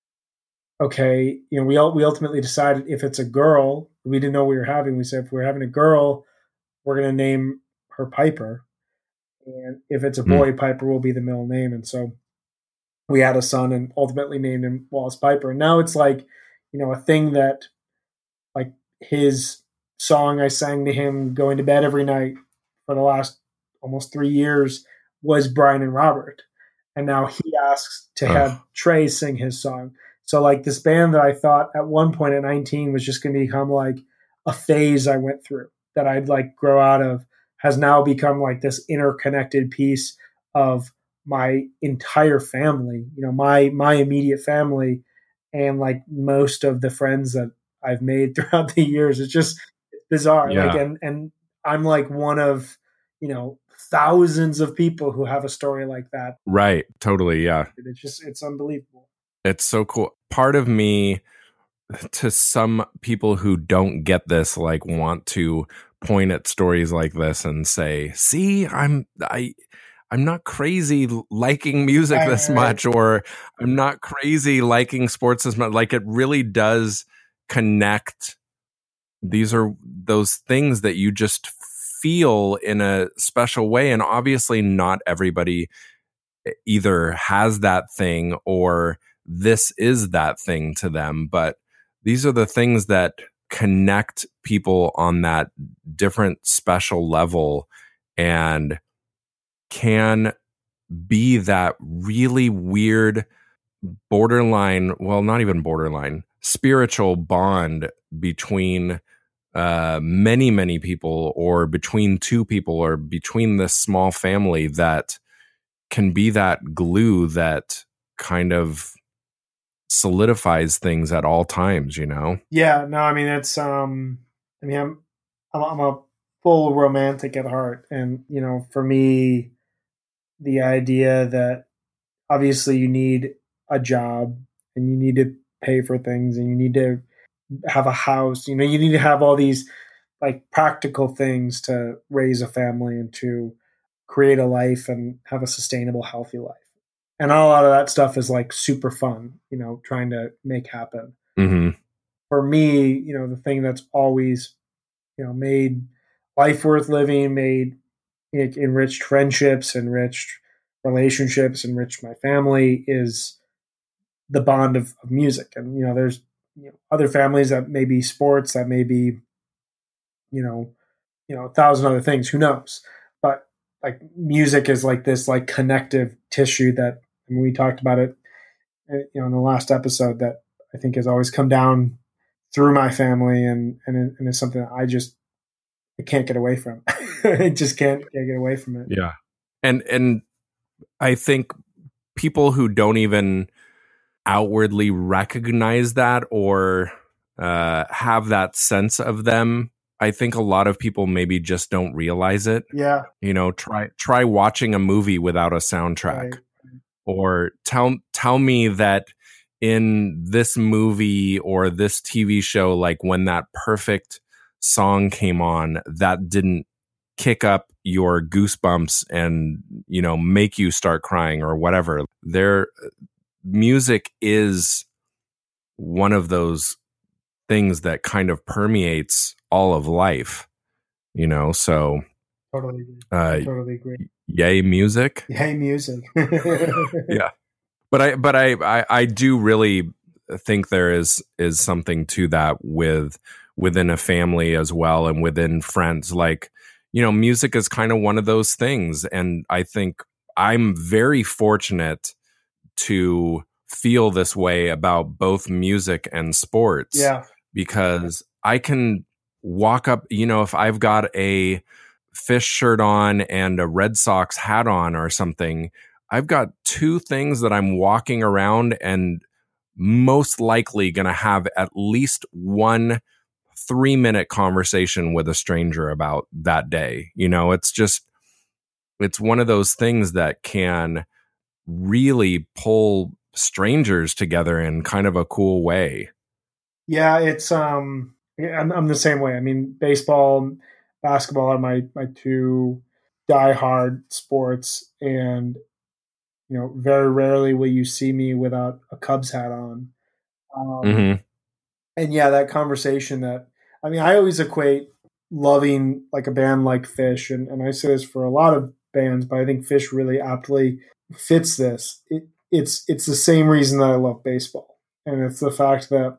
Speaker 4: okay, you know, we we ultimately decided if it's a girl, we didn't know we were having. We said if we're having a girl, we're going to name her Piper, and if it's a
Speaker 1: Mm.
Speaker 4: boy, Piper will be the middle name. And so we had a son, and ultimately named him Wallace Piper. And now it's like, you know, a thing that like his song I sang to him going to bed every night for the last almost three years was Brian and Robert. And now he asks to
Speaker 1: Ugh.
Speaker 4: have Trey sing his song. So like this band that I thought at one point at nineteen was just going to become like a phase I went through that I'd like grow out of has now become like this interconnected piece of my entire family, you know, my, my immediate family, and like most of the friends that I've made throughout the years. It's just bizarre.
Speaker 1: Yeah.
Speaker 4: Like, and, and I'm like one of, you know, thousands of people who have a story like that.
Speaker 1: Right. Totally. Yeah.
Speaker 4: It's just, it's unbelievable.
Speaker 1: It's so cool. Part of me, to some people who don't get this, like want to point at stories like this and say, see, I'm, I, I'm not crazy liking music
Speaker 4: Right,
Speaker 1: this
Speaker 4: right.
Speaker 1: much, or I'm not crazy liking sports as much. Like it really does connect. These are those things that you just feel in a special way. And obviously not everybody either has that thing or this is that thing to them. But these are the things that connect people on that different special level and can be that really weird borderline, well, not even borderline, spiritual bond between uh, many, many people, or between two people, or between this small family that can be that glue that kind of solidifies things at all times, you know?
Speaker 4: Yeah, no, I mean, it's, um, I mean, I'm, I'm, I'm a full romantic at heart. And, you know, for me, the idea that obviously you need a job and you need to pay for things and you need to have a house, you know, you need to have all these like practical things to raise a family and to create a life and have a sustainable, healthy life. And a lot of that stuff is like super fun, you know, trying to make happen.
Speaker 1: Mm-hmm.
Speaker 4: For me, you know, the thing that's always, you know, made life worth living, made it enriched friendships, enriched relationships, enriched my family is the bond of, of music. And, you know, there's you know, other families that may be sports, that may be, you know, you know, a thousand other things. Who knows? But like music is like this like connective tissue that, and we talked about it, you know, in the last episode, that I think has always come down through my family, and and, and it's something that I just I can't get away from. I just can't, can't get away from it.
Speaker 1: Yeah, and and I think people who don't even outwardly recognize that or uh, have that sense of them, I think a lot of people maybe just don't realize it.
Speaker 4: Yeah.
Speaker 1: You know, try try watching a movie without a soundtrack.
Speaker 4: Right.
Speaker 1: Or tell tell me that in this movie or this T V show, like when that perfect song came on, that didn't kick up your goosebumps and, you know, make you start crying or whatever. Their music is one of those things that kind of permeates all of life, you know, so
Speaker 4: Totally.
Speaker 1: uh,
Speaker 4: totally agree.
Speaker 1: Yay, music.
Speaker 4: Yay, music.
Speaker 1: Yeah. But I, but I, I, I do really think there is is something to that with within a family as well, and within friends. Like, you know, music is kind of one of those things, and I think I'm very fortunate to feel this way about both music and sports.
Speaker 4: Yeah,
Speaker 1: because I can walk up. You know, if I've got a Fish shirt on and a Red Sox hat on or something, I've got two things that I'm walking around and most likely going to have at least one three minute conversation with a stranger about that day. You know, it's just, it's one of those things that can really pull strangers together in kind of a cool way.
Speaker 4: Yeah, it's, um, I'm, I'm the same way. I mean, baseball, basketball are my, my two diehard sports, and you know, very rarely will you see me without a Cubs hat on. Um,
Speaker 1: Mm-hmm.
Speaker 4: And yeah, that conversation that, I mean, I always equate loving like a band like Fish, and, and I say this for a lot of bands, but I think Fish really aptly fits this. It, it's it's the same reason that I love baseball, and it's the fact that,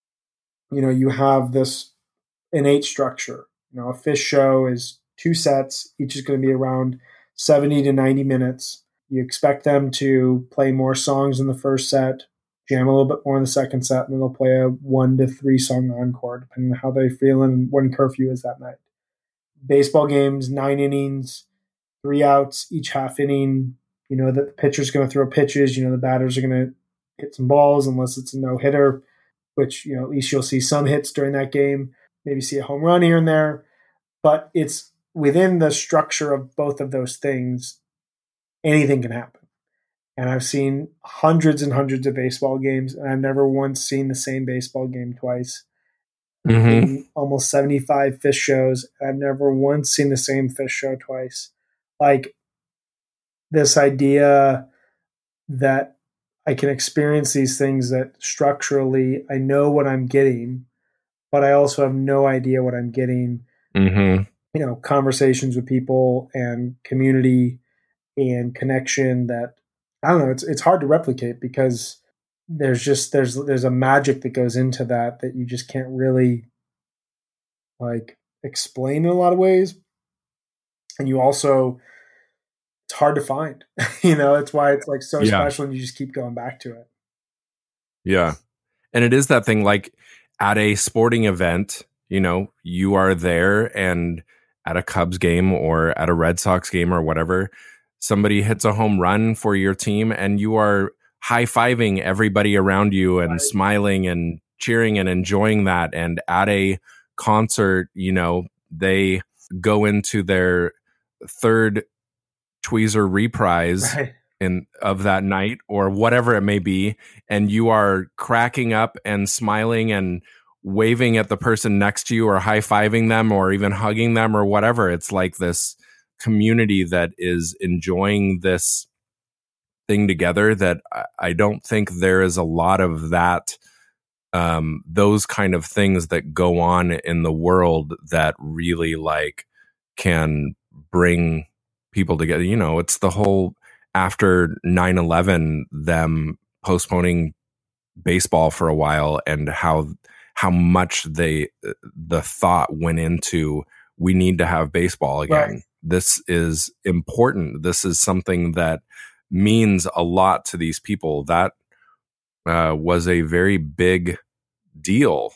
Speaker 4: you know, you have this innate structure. You know, a Fish show is two sets, each is going to be around seventy to ninety minutes. You expect them to play more songs in the first set, jam a little bit more in the second set, and then they'll play a one to three song encore, depending on how they're feeling and when curfew is that night. Baseball games, nine innings, three outs, each half inning. You know that the pitcher's going to throw pitches. You know the batters are going to hit some balls unless it's a no-hitter, which, you know, at least you'll see some hits during that game. Maybe see a home run here and there. But it's within the structure of both of those things, anything can happen. And I've seen hundreds and hundreds of baseball games, and I've never once seen the same baseball game twice.
Speaker 1: Mm-hmm.
Speaker 4: In almost seventy-five Fish shows, I've never once seen the same Fish show twice. Like this idea that I can experience these things that structurally I know what I'm getting, but I also have no idea what I'm getting.
Speaker 1: Mm-hmm.
Speaker 4: You know, conversations with people and community and connection that, I don't know, it's it's hard to replicate, because there's just there's there's a magic that goes into that that you just can't really like explain in a lot of ways. And you also, it's hard to find. You know, it's why it's like so
Speaker 1: Yeah.
Speaker 4: special, and you just keep going back to it.
Speaker 1: Yeah. And it is that thing, like at a sporting event, you know, you are there, and at a Cubs game or at a Red Sox game or whatever, somebody hits a home run for your team, and you are high-fiving everybody around you and
Speaker 4: Right.
Speaker 1: smiling and cheering and enjoying that. And at a concert, you know, they go into their third Tweezer reprise
Speaker 4: Right.
Speaker 1: in of that night or whatever it may be, and you are cracking up and smiling and waving at the person next to you or high-fiving them or even hugging them or whatever. It's like this community that is enjoying this thing together that I- I don't think there is a lot of that, um, those kind of things that go on in the world that really like can bring people together. You know, it's the whole after nine eleven, them postponing baseball for a while and how how much they the thought went into we need to have baseball again. Right. This is important. This is something that means a lot to these people. That uh, was a very big deal.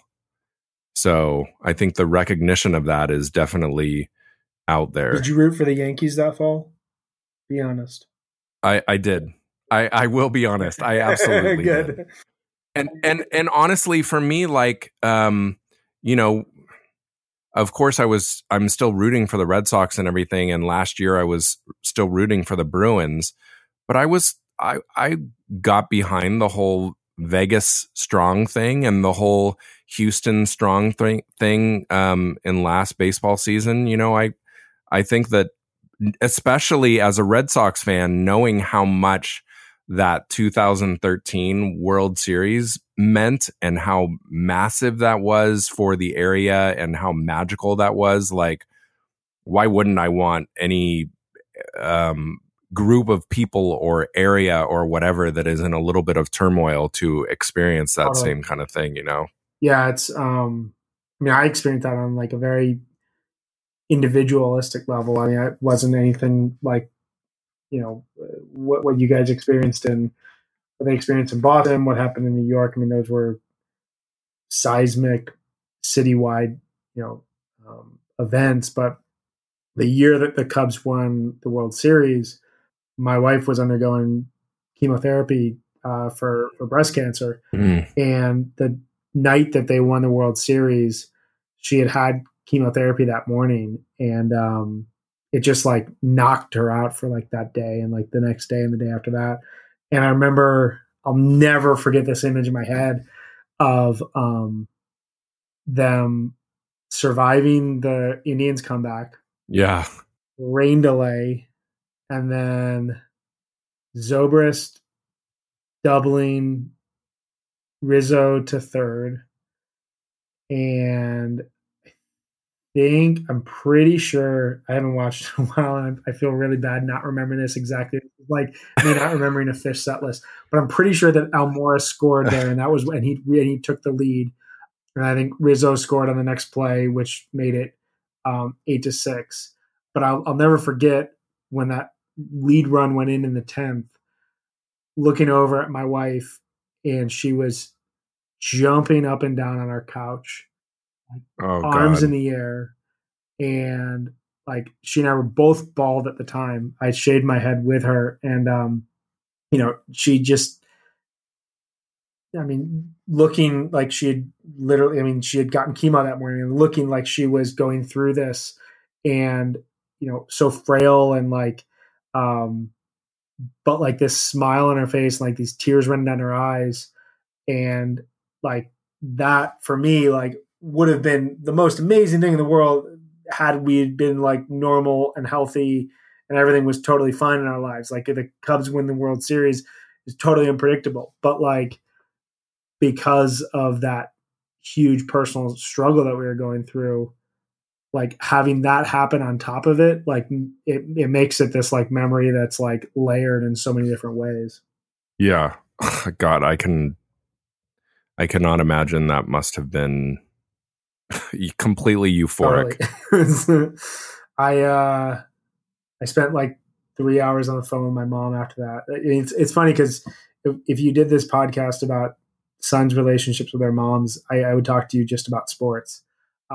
Speaker 1: So I think the recognition of that is definitely out there.
Speaker 4: Did you root for the Yankees that fall? Be honest.
Speaker 1: I, I did. I, I will be honest. I absolutely
Speaker 4: Good.
Speaker 1: did. And and and honestly, for me, like um, you know, of course, I was. I'm still rooting for the Red Sox and everything. And last year, I was still rooting for the Bruins. But I was. I I got behind the whole Vegas strong thing and the whole Houston strong thing thing um, in last baseball season. You know, I I think that especially as a Red Sox fan, knowing how much that two thousand thirteen World Series meant and how massive that was for the area and how magical that was, like, why wouldn't I want any um, group of people or area or whatever that is in a little bit of turmoil to experience that
Speaker 4: Totally.
Speaker 1: same kind of thing, you know?
Speaker 4: Yeah, it's, um, I mean, I experienced that on like a very individualistic level. I mean, it wasn't anything like, you know, what what you guys experienced in, what they experienced in Boston, what happened in New York. I mean, those were seismic, citywide, you know, um, events. But the year that the Cubs won the World Series, my wife was undergoing chemotherapy uh, for for breast cancer,
Speaker 1: Mm.
Speaker 4: and the night that they won the World Series, she had had chemotherapy that morning, and um, it just like knocked her out for like that day and like the next day and the day after that. And I remember, I'll never forget this image in my head of um, them surviving the Indians comeback,
Speaker 1: Yeah.
Speaker 4: rain delay, and then Zobrist doubling Rizzo to third. And think I'm pretty sure, I haven't watched in a while, and I feel really bad not remembering this exactly. Like me not remembering a Fish set list, but I'm pretty sure that Almora scored there, and that was when he and he took the lead. And I think Rizzo scored on the next play, which made it um, eight to six. But I'll, I'll never forget when that lead run went in in the tenth. Looking over at my wife, and she was jumping up and down on our couch.
Speaker 1: Oh,
Speaker 4: arms
Speaker 1: God.
Speaker 4: in the air, and like she and I were both bald at the time. I shaved my head with her, and um, you know, she just, I mean, looking like she had literally, I mean, she had gotten chemo that morning and looking like she was going through this, and you know, so frail and like, um, but like this smile on her face, like these tears running down her eyes, and like that for me, like, would have been the most amazing thing in the world had we been like normal and healthy and everything was totally fine in our lives. Like if the Cubs win the World Series is totally unpredictable, but like because of that huge personal struggle that we were going through, like having that happen on top of it, like it, it makes it this like memory that's like layered in so many different ways.
Speaker 1: Yeah. God, I can, I cannot imagine that must have been completely euphoric.
Speaker 4: Totally. I uh, I spent like three hours on the phone with my mom after that. It's it's funny because if, if you did this podcast about sons' relationships with their moms, I, I would talk to you just about sports.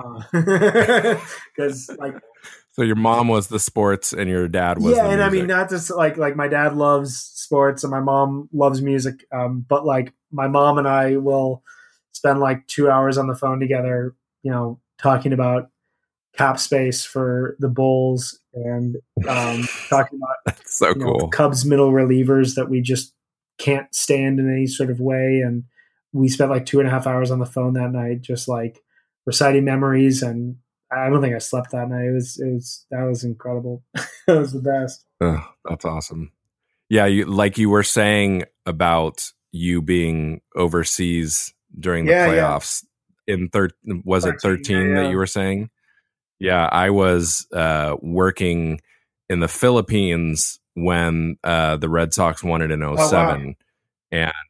Speaker 4: Because uh, like,
Speaker 1: so your mom was the sports and your dad was
Speaker 4: yeah,
Speaker 1: the
Speaker 4: and
Speaker 1: music.
Speaker 4: I mean not just like like my dad loves sports and my mom loves music, um, but like my mom and I will spend like two hours on the phone together, you know, talking about cap space for the Bulls and um, talking about
Speaker 1: That's so
Speaker 4: you know,
Speaker 1: cool.
Speaker 4: Cubs middle relievers that we just can't stand in any sort of way. And we spent like two and a half hours on the phone that night, just like reciting memories. And I don't think I slept that night. It was, it was, that was incredible. It was the best.
Speaker 1: Ugh, that's awesome. Yeah. You, like you were saying about you being overseas during the
Speaker 4: Yeah, yeah.
Speaker 1: playoffs in third, was it thirteen
Speaker 4: yeah,
Speaker 1: that
Speaker 4: yeah.
Speaker 1: you were saying? Yeah. I was uh, working in the Philippines when uh, the Red Sox won it in oh seven.
Speaker 4: wow.
Speaker 1: And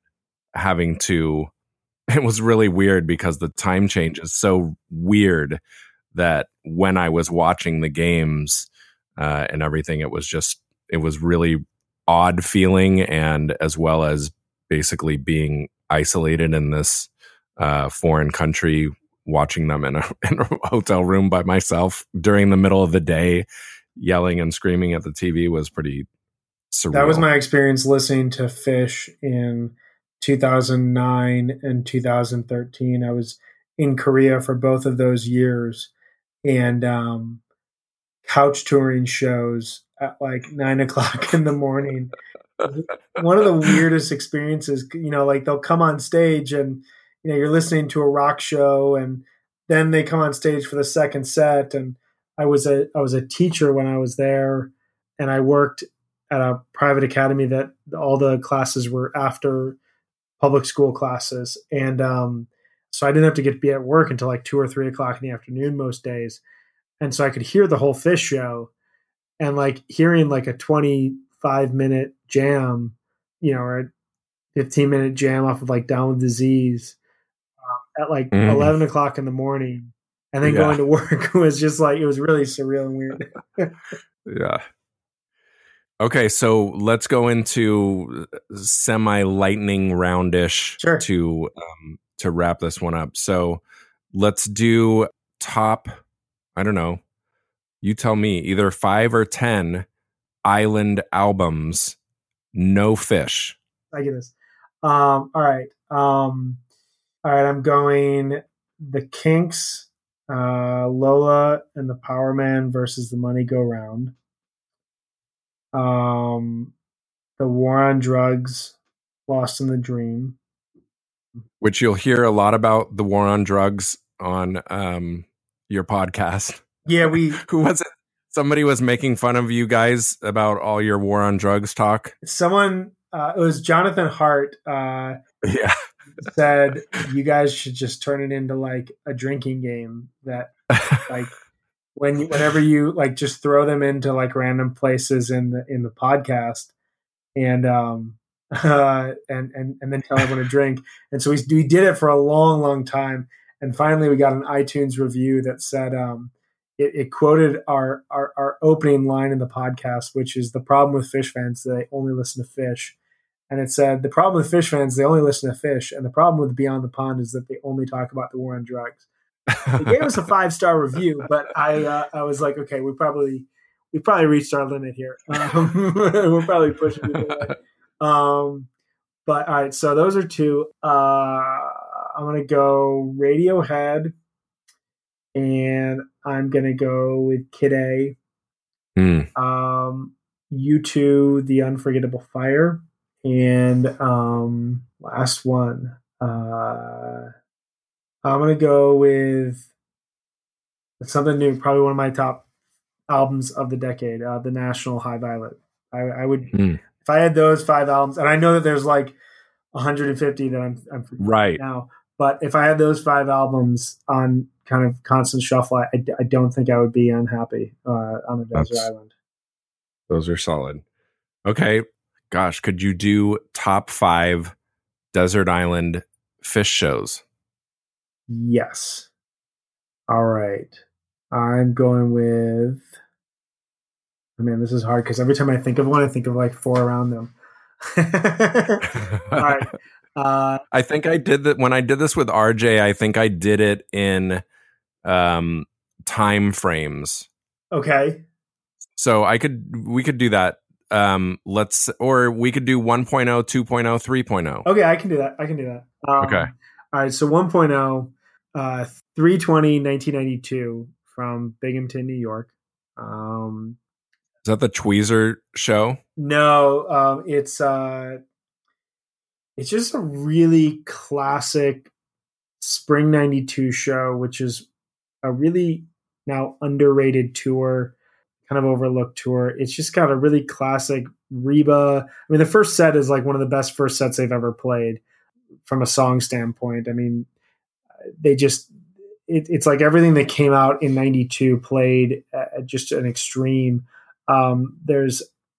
Speaker 1: having to, it was really weird because the time change is so weird that when I was watching the games uh, and everything, it was just, it was really odd feeling, and as well as basically being isolated in this uh, foreign country, watching them in a, in a hotel room by myself during the middle of the day, yelling and screaming at the T V was pretty surreal.
Speaker 4: That was my experience listening to Phish in two thousand nine and two thousand thirteen. I was in Korea for both of those years, and um, couch touring shows at like nine o'clock in the morning. One of the weirdest experiences, you know, like they'll come on stage and, you know, you're listening to a rock show, and then they come on stage for the second set. And I was a, I was a teacher when I was there, and I worked at a private academy that all the classes were after public school classes. And um, so I didn't have to get to be at work until like two or three o'clock in the afternoon most days. And so I could hear the whole Phish show, and like hearing like a twenty-five minute jam, you know, or a fifteen minute jam off of like Down with Disease uh, at like mm. eleven o'clock in the morning, and then yeah. going to work was just like, it was really surreal and weird.
Speaker 1: Yeah. Okay. So let's go into semi lightning roundish
Speaker 4: sure.
Speaker 1: to, um, to wrap this one up. So let's do top, I don't know, you tell me, either five or ten island albums, no Phish.
Speaker 4: I get this. Um, all right. Um, all right. I'm going the Kinks, uh, Lola and the Power Man versus the Money Go Round. Um, the War on Drugs, Lost in the Dream.
Speaker 1: Which you'll hear a lot about the War on Drugs on um, your podcast.
Speaker 4: Yeah, we.
Speaker 1: Who was it? Somebody was making fun of you guys about all your War on Drugs talk.
Speaker 4: Someone, uh, it was Jonathan Hart. Uh,
Speaker 1: yeah,
Speaker 4: said you guys should just turn it into like a drinking game. That like when you, whenever you like just throw them into like random places in the in the podcast, and um uh, and and and then tell everyone to drink. And so we we did it for a long, long time, and finally we got an iTunes review that said. Um, It, it quoted our, our our opening line in the podcast, which is the problem with Phish fans, they only listen to Phish. And it said, the problem with Phish fans, they only listen to Phish. And the problem with Beyond the Pond is that they only talk about the War on Drugs. They gave us a five-star review, but I uh, I was like, okay, we probably we probably reached our limit here. Um, we're probably pushing it away. Um, but all right, so those are two. Uh, I'm going to go Radiohead. And I'm going to go with Kid A.
Speaker 1: Mm.
Speaker 4: Um, U two, The Unforgettable Fire. And um, last one. Uh, I'm going to go with something new, probably one of my top albums of the decade, uh, The National, High Violet. I, I would,
Speaker 1: mm.
Speaker 4: if I had those five albums, and I know that there's like one hundred fifty that I'm, I'm
Speaker 1: right
Speaker 4: now, but if I had those five albums on kind of constant shuffle, I, I don't think I would be unhappy uh, on a desert
Speaker 1: That's,
Speaker 4: island.
Speaker 1: Those are solid. Okay. Gosh, could you do top five desert island Phish shows?
Speaker 4: Yes. All right. I'm going with, I mean, this is hard because every time I think of one, I think of like four around them. All right. Uh,
Speaker 1: I think I did that when I did this with R J. I think I did it in um, time frames.
Speaker 4: Okay.
Speaker 1: So I could, we could do that. Um, let's, or we could do one point oh, two point oh, three point oh.
Speaker 4: Okay. I can do that. I can do that. Um,
Speaker 1: okay.
Speaker 4: All right. So one point oh, uh, three twenty nineteen ninety-two from Binghamton, New York. Um,
Speaker 1: Is that the Tweezer show?
Speaker 4: No, um, it's, uh, it's just a really classic Spring ninety-two show, which is a really now underrated tour, kind of overlooked tour. It's just got a really classic Reba. I mean, the first set is like one of the best first sets they've ever played from a song standpoint. I mean, they just, it, it's like everything that came out in ninety-two played at just an extreme. Um, there's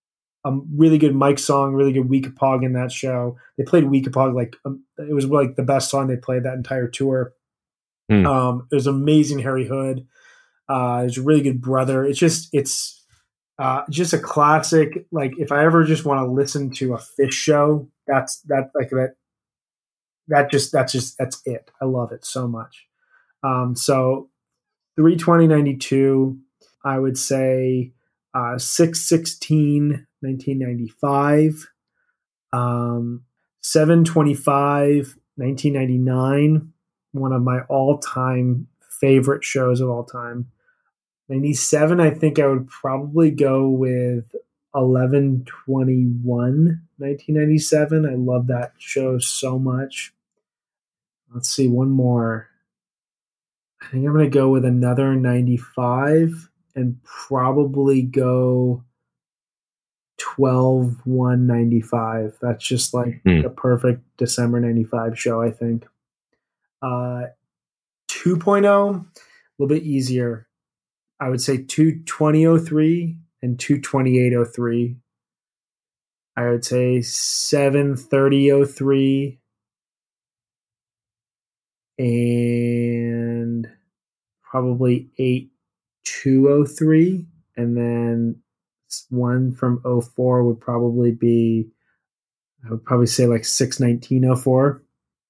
Speaker 4: a really good Mike song, really good Weekapog in that show. They played Weekapog like um, it was like the best song they played that entire tour.
Speaker 1: Hmm.
Speaker 4: Um, it was amazing. Harry Hood. Uh, there's a really good Brother. It's just it's uh, just a classic. Like if I ever just want to listen to a Fish show, that's that like that. That just that's just that's it. I love it so much. Um, so three twenty ninety-two, I would say uh, six sixteen nineteen ninety-five, um, seven twenty-five nineteen ninety-nine, one of my all-time favorite shows of all time. ninety-seven, I think I would probably go with eleven twenty-one nineteen ninety-seven. I love that show so much. Let's see, one more. I think I'm going to go with another ninety-five and probably go twelve one ninety-five. That's just like
Speaker 1: Hmm.
Speaker 4: the perfect December ninety-five show, I think. Uh, two point oh, a little bit easier. I would say two twenty oh three and two twenty-eight oh three. I would say seven thirty oh three and probably eight two oh three, and then one from oh four would probably be, I would probably say like six nineteen oh four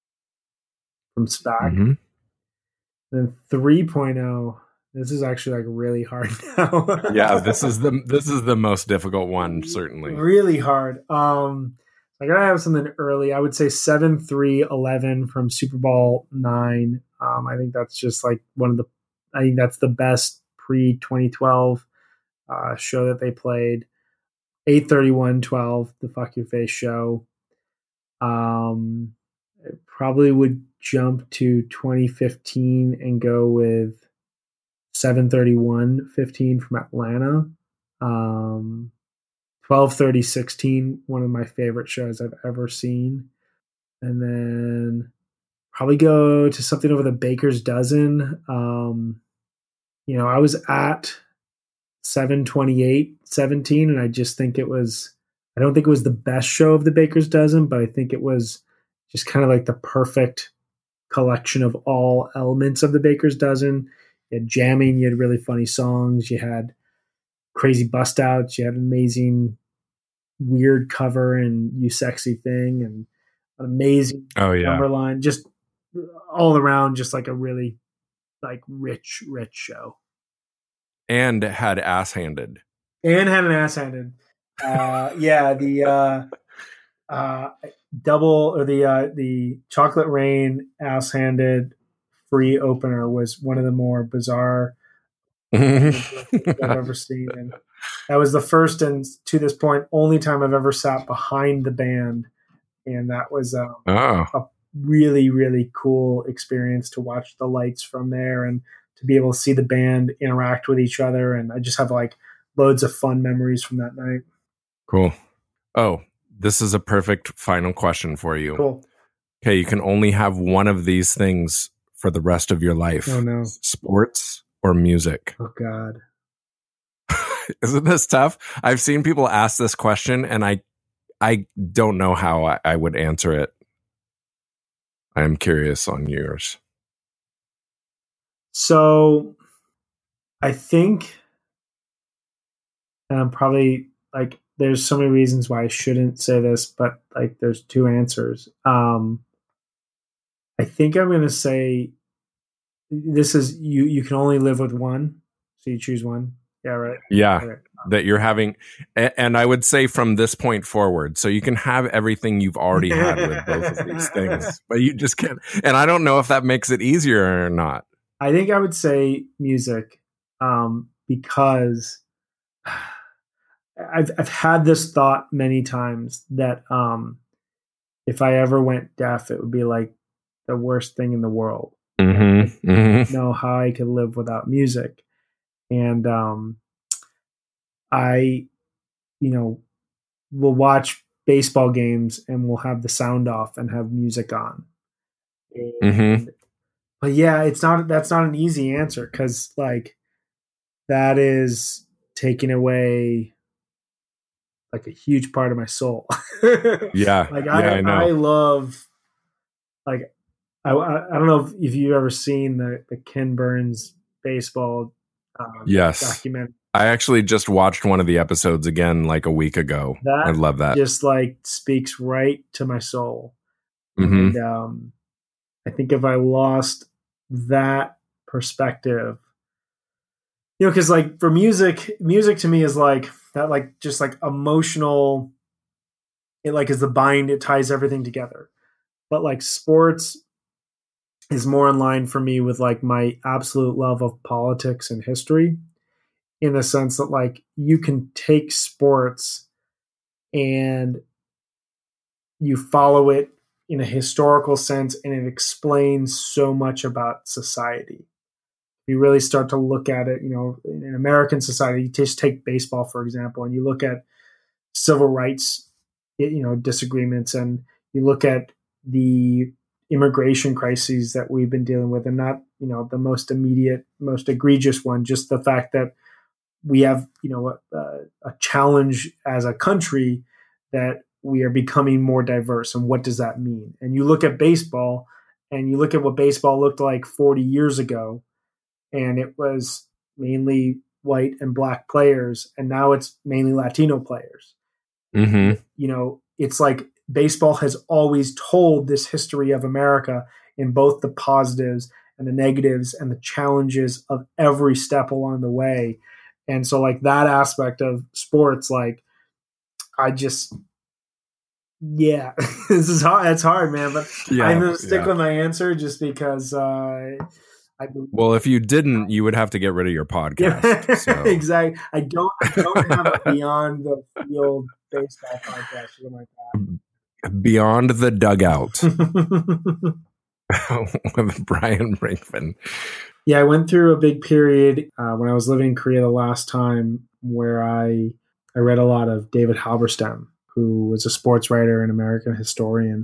Speaker 4: from SPAC.
Speaker 1: Mhm.
Speaker 4: Then three point oh, this is actually like really hard now.
Speaker 1: Yeah, this is the this is the most difficult one, certainly.
Speaker 4: Really hard. Um, I gotta have something early. I would say seven three eleven from Super Bowl nine. Um, I think that's just like one of the. I think that's the best pre twenty twelve uh, show that they played. eight thirty-one twelve, the Fuck Your Face show. Um, I probably would jump to twenty fifteen and go with seven thirty-one fifteen from Atlanta. Um, twelve thirty sixteen, one of my favorite shows I've ever seen. And then probably go to something over the Baker's Dozen. Um, you know, I was at seven twenty-eight seventeen, and I just think it was, I don't think it was the best show of the Baker's Dozen, but I think it was just kind of like the perfect collection of all elements of the Baker's Dozen. You had jamming, you had really funny songs, you had crazy bust outs, you had an amazing weird cover and You Sexy Thing, and an amazing
Speaker 1: Oh yeah.
Speaker 4: number line, just all around just like a really like rich rich show,
Speaker 1: And had ass handed.
Speaker 4: and had an ass handed uh yeah the uh uh double or the uh the Chocolate Rain ass handed free opener was one of the more bizarre I've ever seen, and that was the first and to this point only time I've ever sat behind the band, and that was um,
Speaker 1: Oh.
Speaker 4: a really really cool experience to watch the lights from there and to be able to see the band interact with each other, and I just have like loads of fun memories from that night.
Speaker 1: Cool. Oh, this is a perfect final question for you.
Speaker 4: Cool.
Speaker 1: Okay, you can only have one of these things for the rest of your life.
Speaker 4: Oh no.
Speaker 1: Sports or music.
Speaker 4: Oh God.
Speaker 1: Isn't this tough? I've seen people ask this question and I I don't know how I, I would answer it. I am curious on yours.
Speaker 4: So I think um, probably like there's so many reasons why I shouldn't say this, but like there's two answers. Um, I think I'm going to say this is you. You can only live with one, so you choose one. Yeah, right.
Speaker 1: Yeah,
Speaker 4: Okay.
Speaker 1: that you're having, a- and I would say from this point forward, so you can have everything you've already had with both of these things, but you just can't. And I don't know if that makes it easier or not.
Speaker 4: I think I would say music um, because I've I've had this thought many times that um, if I ever went deaf, it would be like the worst thing in the world.
Speaker 1: Mm-hmm, mm-hmm.
Speaker 4: Know how I could live without music, and um, I, you know, will watch baseball games and we'll have the sound off and have music on. And,
Speaker 1: Mm-hmm.
Speaker 4: But yeah, it's not. That's not an easy answer because like that is taking away like a huge part of my soul.
Speaker 1: Yeah.
Speaker 4: Like
Speaker 1: yeah,
Speaker 4: I,
Speaker 1: I know.
Speaker 4: I love, like, I, I I don't know if, if you've ever seen the, the Ken Burns baseball um,
Speaker 1: Yes.
Speaker 4: documentary.
Speaker 1: I actually just watched one of the episodes again like a week ago.
Speaker 4: That
Speaker 1: I love that.
Speaker 4: just like speaks right to my soul.
Speaker 1: Mhm.
Speaker 4: And um, I think if I lost that perspective, you know, because like for music, music to me is like that, like just like emotional. It like is the bind. It ties everything together. But like sports is more in line for me with like my absolute love of politics and history, in the sense that like you can take sports and you follow it in a historical sense, and it explains so much about society. You really start to look at it, you know, in American society, you just take baseball, for example, and you look at civil rights, you know, disagreements, and you look at the immigration crises that we've been dealing with, and not, you know, the most immediate, most egregious one, just the fact that we have, you know, a, a challenge as a country that we are becoming more diverse. And what does that mean? And you look at baseball, and you look at what baseball looked like forty years ago, and it was mainly white and black players, and now it's mainly Latino players.
Speaker 1: Mm-hmm.
Speaker 4: You know, it's like baseball has always told this history of America in both the positives and the negatives and the challenges of every step along the way. And so like that aspect of sports, like I just, yeah, this is hard. It's hard, man, but
Speaker 1: Yeah,
Speaker 4: I'm going to stick
Speaker 1: yeah.
Speaker 4: with my answer just because, uh, I believe.
Speaker 1: Well, if you didn't, you would have to get rid of your podcast.
Speaker 4: Yeah,
Speaker 1: So.
Speaker 4: exactly. I don't, I don't have a Beyond the Field baseball podcast or something like
Speaker 1: Beyond the Dugout
Speaker 4: that.
Speaker 1: with Brian Brinkman.
Speaker 4: Yeah, I went through a big period uh, when I was living in Korea the last time where I I read a lot of David Halberstam, who was a sports writer and American historian.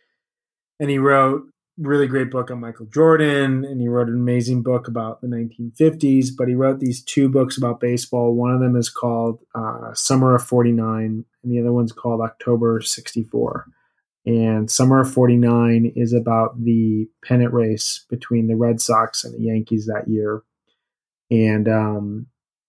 Speaker 4: And he wrote a really great book on Michael Jordan, and he wrote an amazing book about the nineteen fifties, but he wrote these two books about baseball. One of them is called uh, Summer of forty-nine, and the other one's called October sixty-four. And Summer of forty-nine is about the pennant race between the Red Sox and the Yankees that year. And um,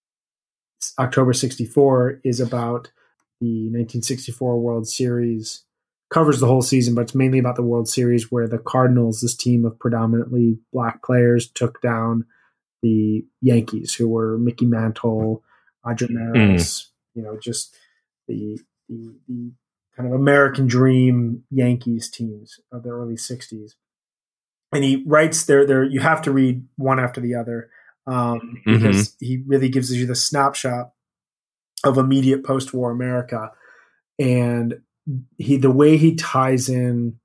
Speaker 4: October sixty-four is about the nineteen sixty-four World Series. Covers the whole season, but it's mainly about the World Series, where the Cardinals, this team of predominantly black players, took down the Yankees, who were Mickey Mantle, Roger Maris, mm. you know, just the, the the kind of American dream Yankees teams of the early sixties. And he writes there, there you have to read one after the other um, mm-hmm. because he really gives you the snapshot of immediate post-war America. And he, the way he ties in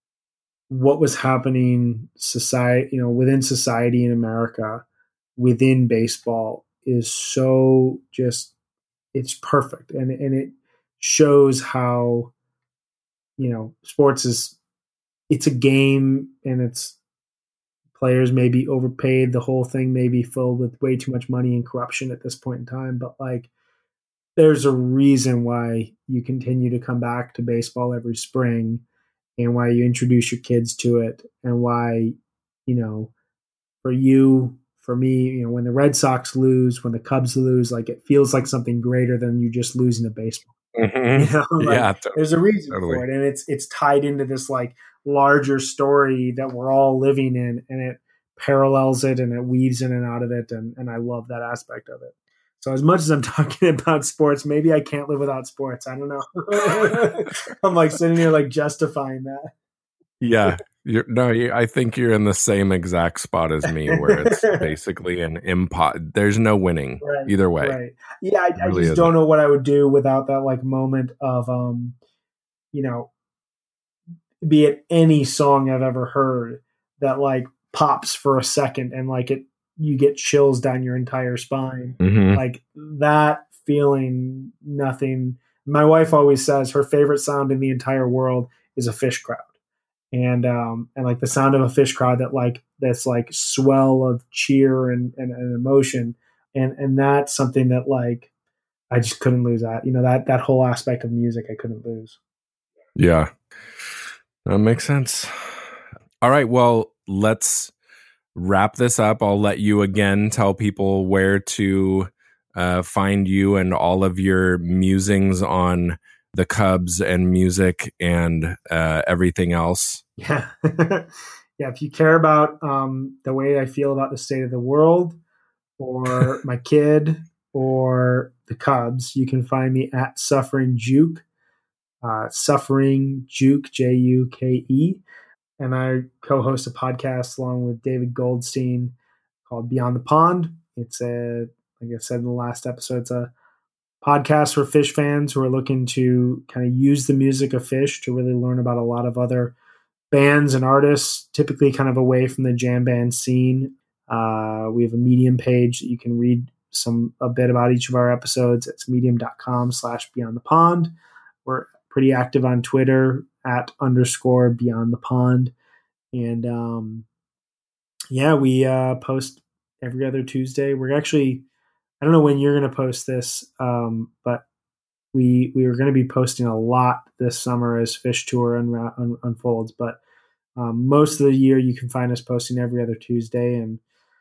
Speaker 4: what was happening society, you know, within society in America, within baseball, is so just, it's perfect. And, and it shows how, you know, sports is, it's a game, and it's, players may be overpaid. The whole thing may be filled with way too much money and corruption at this point in time. But like, there's a reason why you continue to come back to baseball every spring, and why you introduce your kids to it, and why, you know, for you, for me, you know, when the Red Sox lose, when the Cubs lose, like it feels like something greater than you just losing a baseball.
Speaker 1: Mm-hmm.
Speaker 4: You know, like,
Speaker 1: yeah, totally.
Speaker 4: There's a reason
Speaker 1: totally.
Speaker 4: for it, and it's it's tied into this like larger story that we're all living in, and it parallels it, and it weaves in and out of it, and and I love that aspect of it. So as much as I'm talking about sports, maybe I can't live without sports. I don't know. I'm like sitting here like justifying that.
Speaker 1: Yeah. You're, no, you, I think you're in the same exact spot as me, where it's basically an impot. There's no winning
Speaker 4: right,
Speaker 1: either way.
Speaker 4: Right. Yeah, I, I
Speaker 1: really
Speaker 4: just
Speaker 1: isn't.
Speaker 4: don't know what I would do without that like moment of, um, you know, be it any song I've ever heard that like pops for a second, and like it, you get chills down your entire spine.
Speaker 1: Mm-hmm.
Speaker 4: Like that feeling, nothing. My wife always says her favorite sound in the entire world is a fish crowd. And, um, and like the sound of a fish crowd that like, that's like swell of cheer and, and, and emotion. And, and that's something that like, I just couldn't lose that. You know, that that whole aspect of music, I couldn't lose.
Speaker 1: Yeah, that makes sense. All right, well, let's wrap this up. I'll let you again tell people where to uh, find you and all of your musings on the Cubs and music and uh, everything else.
Speaker 4: Yeah. Yeah. If you care about um, the way I feel about the state of the world or my kid or the Cubs, you can find me at Suffering Juke, uh, Suffering Juke, J U K E. And I co-host a podcast along with David Goldstein called Beyond the Pond. It's a, like I said in the last episode, it's a podcast for fish fans who are looking to kind of use the music of fish to really learn about a lot of other bands and artists, typically kind of away from the jam band scene. Uh, we have a Medium page that you can read some a bit about each of our episodes. It's medium.com slash beyond the pond. We're pretty active on Twitter at underscore beyond the pond. And um, yeah, we uh, post every other Tuesday. We're actually, I don't know when you're going to post this, um, but we we are going to be posting a lot this summer as Fish Tour unra- un- unfolds. But um, most of the year, you can find us posting every other Tuesday. And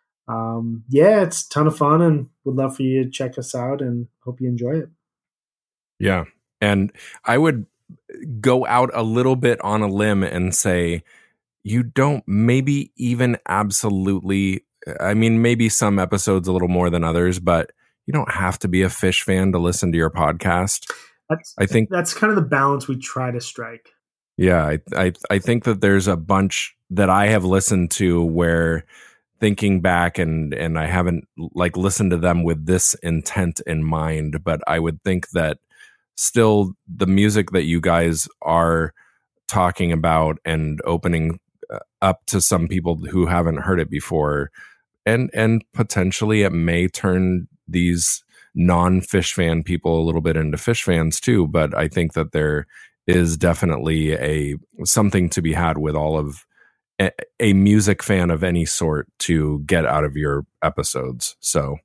Speaker 4: um, yeah, it's a ton of fun, and would love for you to check us out and hope you enjoy it.
Speaker 1: Yeah. And I would go out a little bit on a limb and say, you don't maybe even absolutely, I mean, maybe some episodes a little more than others, but you don't have to be a fish fan to listen to your podcast.
Speaker 4: That's,
Speaker 1: I think
Speaker 4: that's kind of the balance we try to strike.
Speaker 1: Yeah, I, I I think that there's a bunch that I have listened to where thinking back and and I haven't like listened to them with this intent in mind, but I would think that still the music that you guys are talking about and opening up to some people who haven't heard it before, and and potentially it may turn these non-fish fan people a little bit into fish fans too, but I think that there is definitely a something to be had with all of a, a music fan of any sort to get out of your episodes. So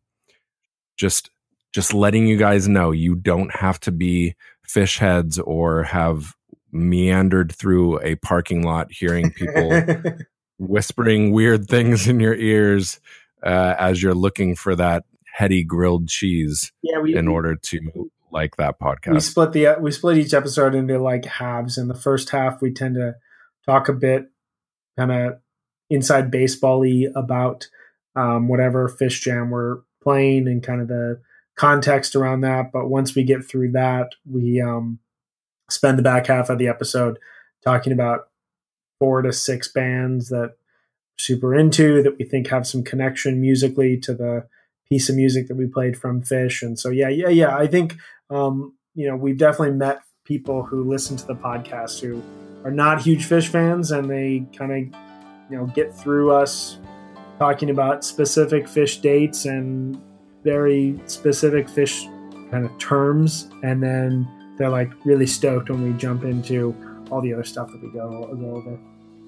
Speaker 1: just just letting you guys know, you don't have to be fish heads or have meandered through a parking lot hearing people whispering weird things in your ears uh, as you're looking for that heady grilled cheese
Speaker 4: yeah, we,
Speaker 1: in order to like that podcast.
Speaker 4: We split the we split each episode into like halves. In the first half, we tend to talk a bit kind of inside baseball-y about um, whatever Fish Jam we're playing and kind of the context around that. But once we get through that, we um, spend the back half of the episode talking about four to six bands that we're super into, that we think have some connection musically to the piece of music that we played from Fish. And so, yeah, yeah, yeah. I think, um, you know, we've definitely met people who listen to the podcast who are not huge Fish fans, and they kind of, you know, get through us talking about specific Fish dates and very specific Fish kind of terms. And then they're like really stoked when we jump into all the other stuff that we go, go over.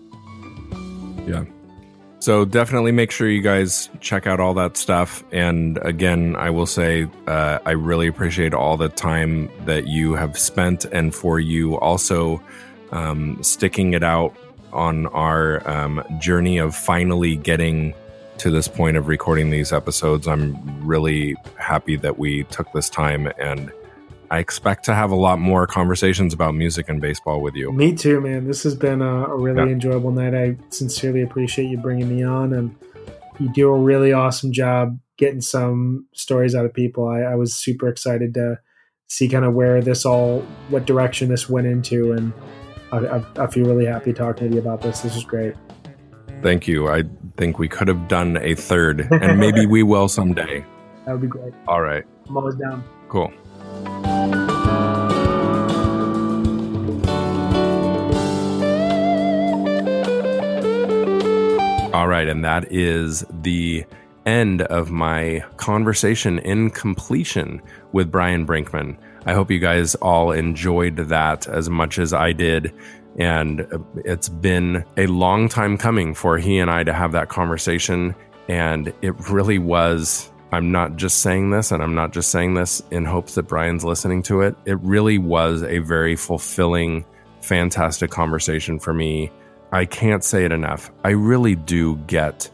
Speaker 1: Yeah. So definitely make sure you guys check out all that stuff. And again, I will say uh, I really appreciate all the time that you have spent, and for you also um, sticking it out on our um, journey of finally getting to this point of recording these episodes. I'm really happy that we took this time, and I expect to have a lot more conversations about music and baseball with you.
Speaker 4: Me too, man. This has been a, a really
Speaker 1: Yeah.
Speaker 4: enjoyable night. I sincerely appreciate you bringing me on, and you do a really awesome job getting some stories out of people. I, I was super excited to see kind of where this all, what direction this went into, and I, I, I feel really happy talking to you about this. This is great.
Speaker 1: Thank you. I think we could have done a third, and maybe we will someday.
Speaker 4: That would be great.
Speaker 1: All right.
Speaker 4: I'm always down.
Speaker 1: Cool. All right, and that is the end of my conversation in completion with Brian Brinkman. I hope you guys all enjoyed that as much as I did. And it's been a long time coming for he and I to have that conversation. And it really was I'm not just saying this, and I'm not just saying this in hopes that Brian's listening to it. It really was a very fulfilling, fantastic conversation for me. I can't say it enough. I really do get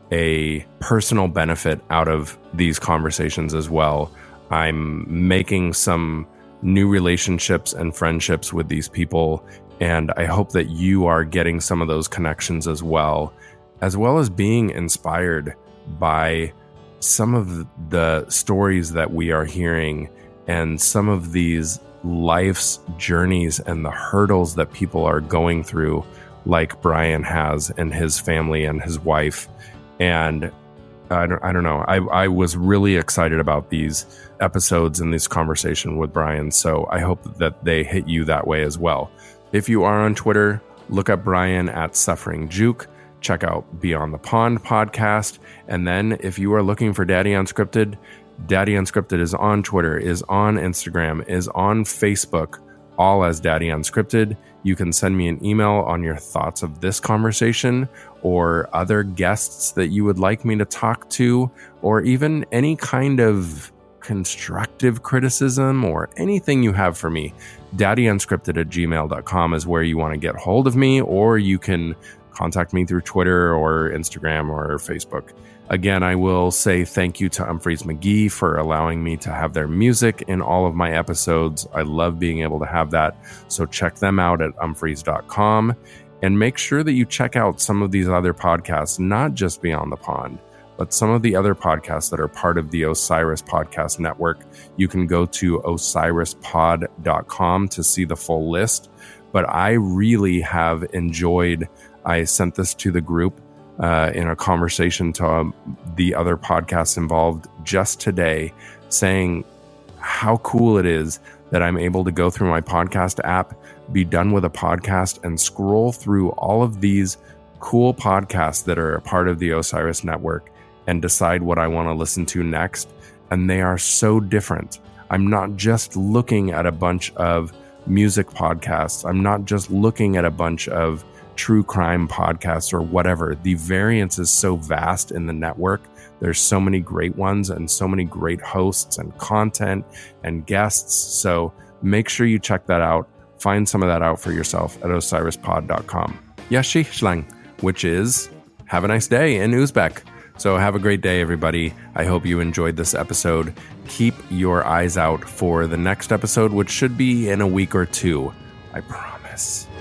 Speaker 1: a personal benefit out of these conversations as well. I'm making some new relationships and friendships with these people, and I hope that you are getting some of those connections as well, as well as being inspired by some of the stories that we are hearing and some of these life's journeys and the hurdles that people are going through, like Brian has and his family and his wife. And I don't, I don't know. I, I was really excited about these episodes and this conversation with Brian. So I hope that they hit you that way as well. If you are on Twitter, look up Brian at Suffering Juke. Check out Beyond the Pond podcast. And then if you are looking for Daddy Unscripted, Daddy Unscripted is on Twitter, is on Instagram, is on Facebook, all as Daddy Unscripted. You can send me an email on your thoughts of this conversation or other guests that you would like me to talk to, or even any kind of constructive criticism or anything you have for me. daddy unscripted at gmail dot com is where you want to get hold of me, or you can contact me through Twitter or Instagram or Facebook. Again, I will say thank you to Umphrey's McGee for allowing me to have their music in all of my episodes. I love being able to have that. So check them out at umphreys dot com, and make sure that you check out some of these other podcasts, not just Beyond the Pond, but some of the other podcasts that are part of the Osiris Podcast Network. You can go to osiris pod dot com to see the full list. But I really have enjoyed, I sent this to the group uh, in a conversation to um, the other podcasts involved just today, saying how cool it is that I'm able to go through my podcast app, be done with a podcast, and scroll through all of these cool podcasts that are a part of the Osiris Network and decide what I want to listen to next. And they are so different. I'm not just looking at a bunch of music podcasts. I'm not just looking at a bunch of true crime podcasts or whatever. The variance is so vast in the network. There's so many great ones and so many great hosts and content and guests. So make sure you check that out. Find some of that out for yourself at osiris pod dot com. Yashi Shlang, which is have a nice day in Uzbek. So have a great day, everybody. I hope you enjoyed this episode. Keep your eyes out for the next episode, which should be in a week or two. I promise.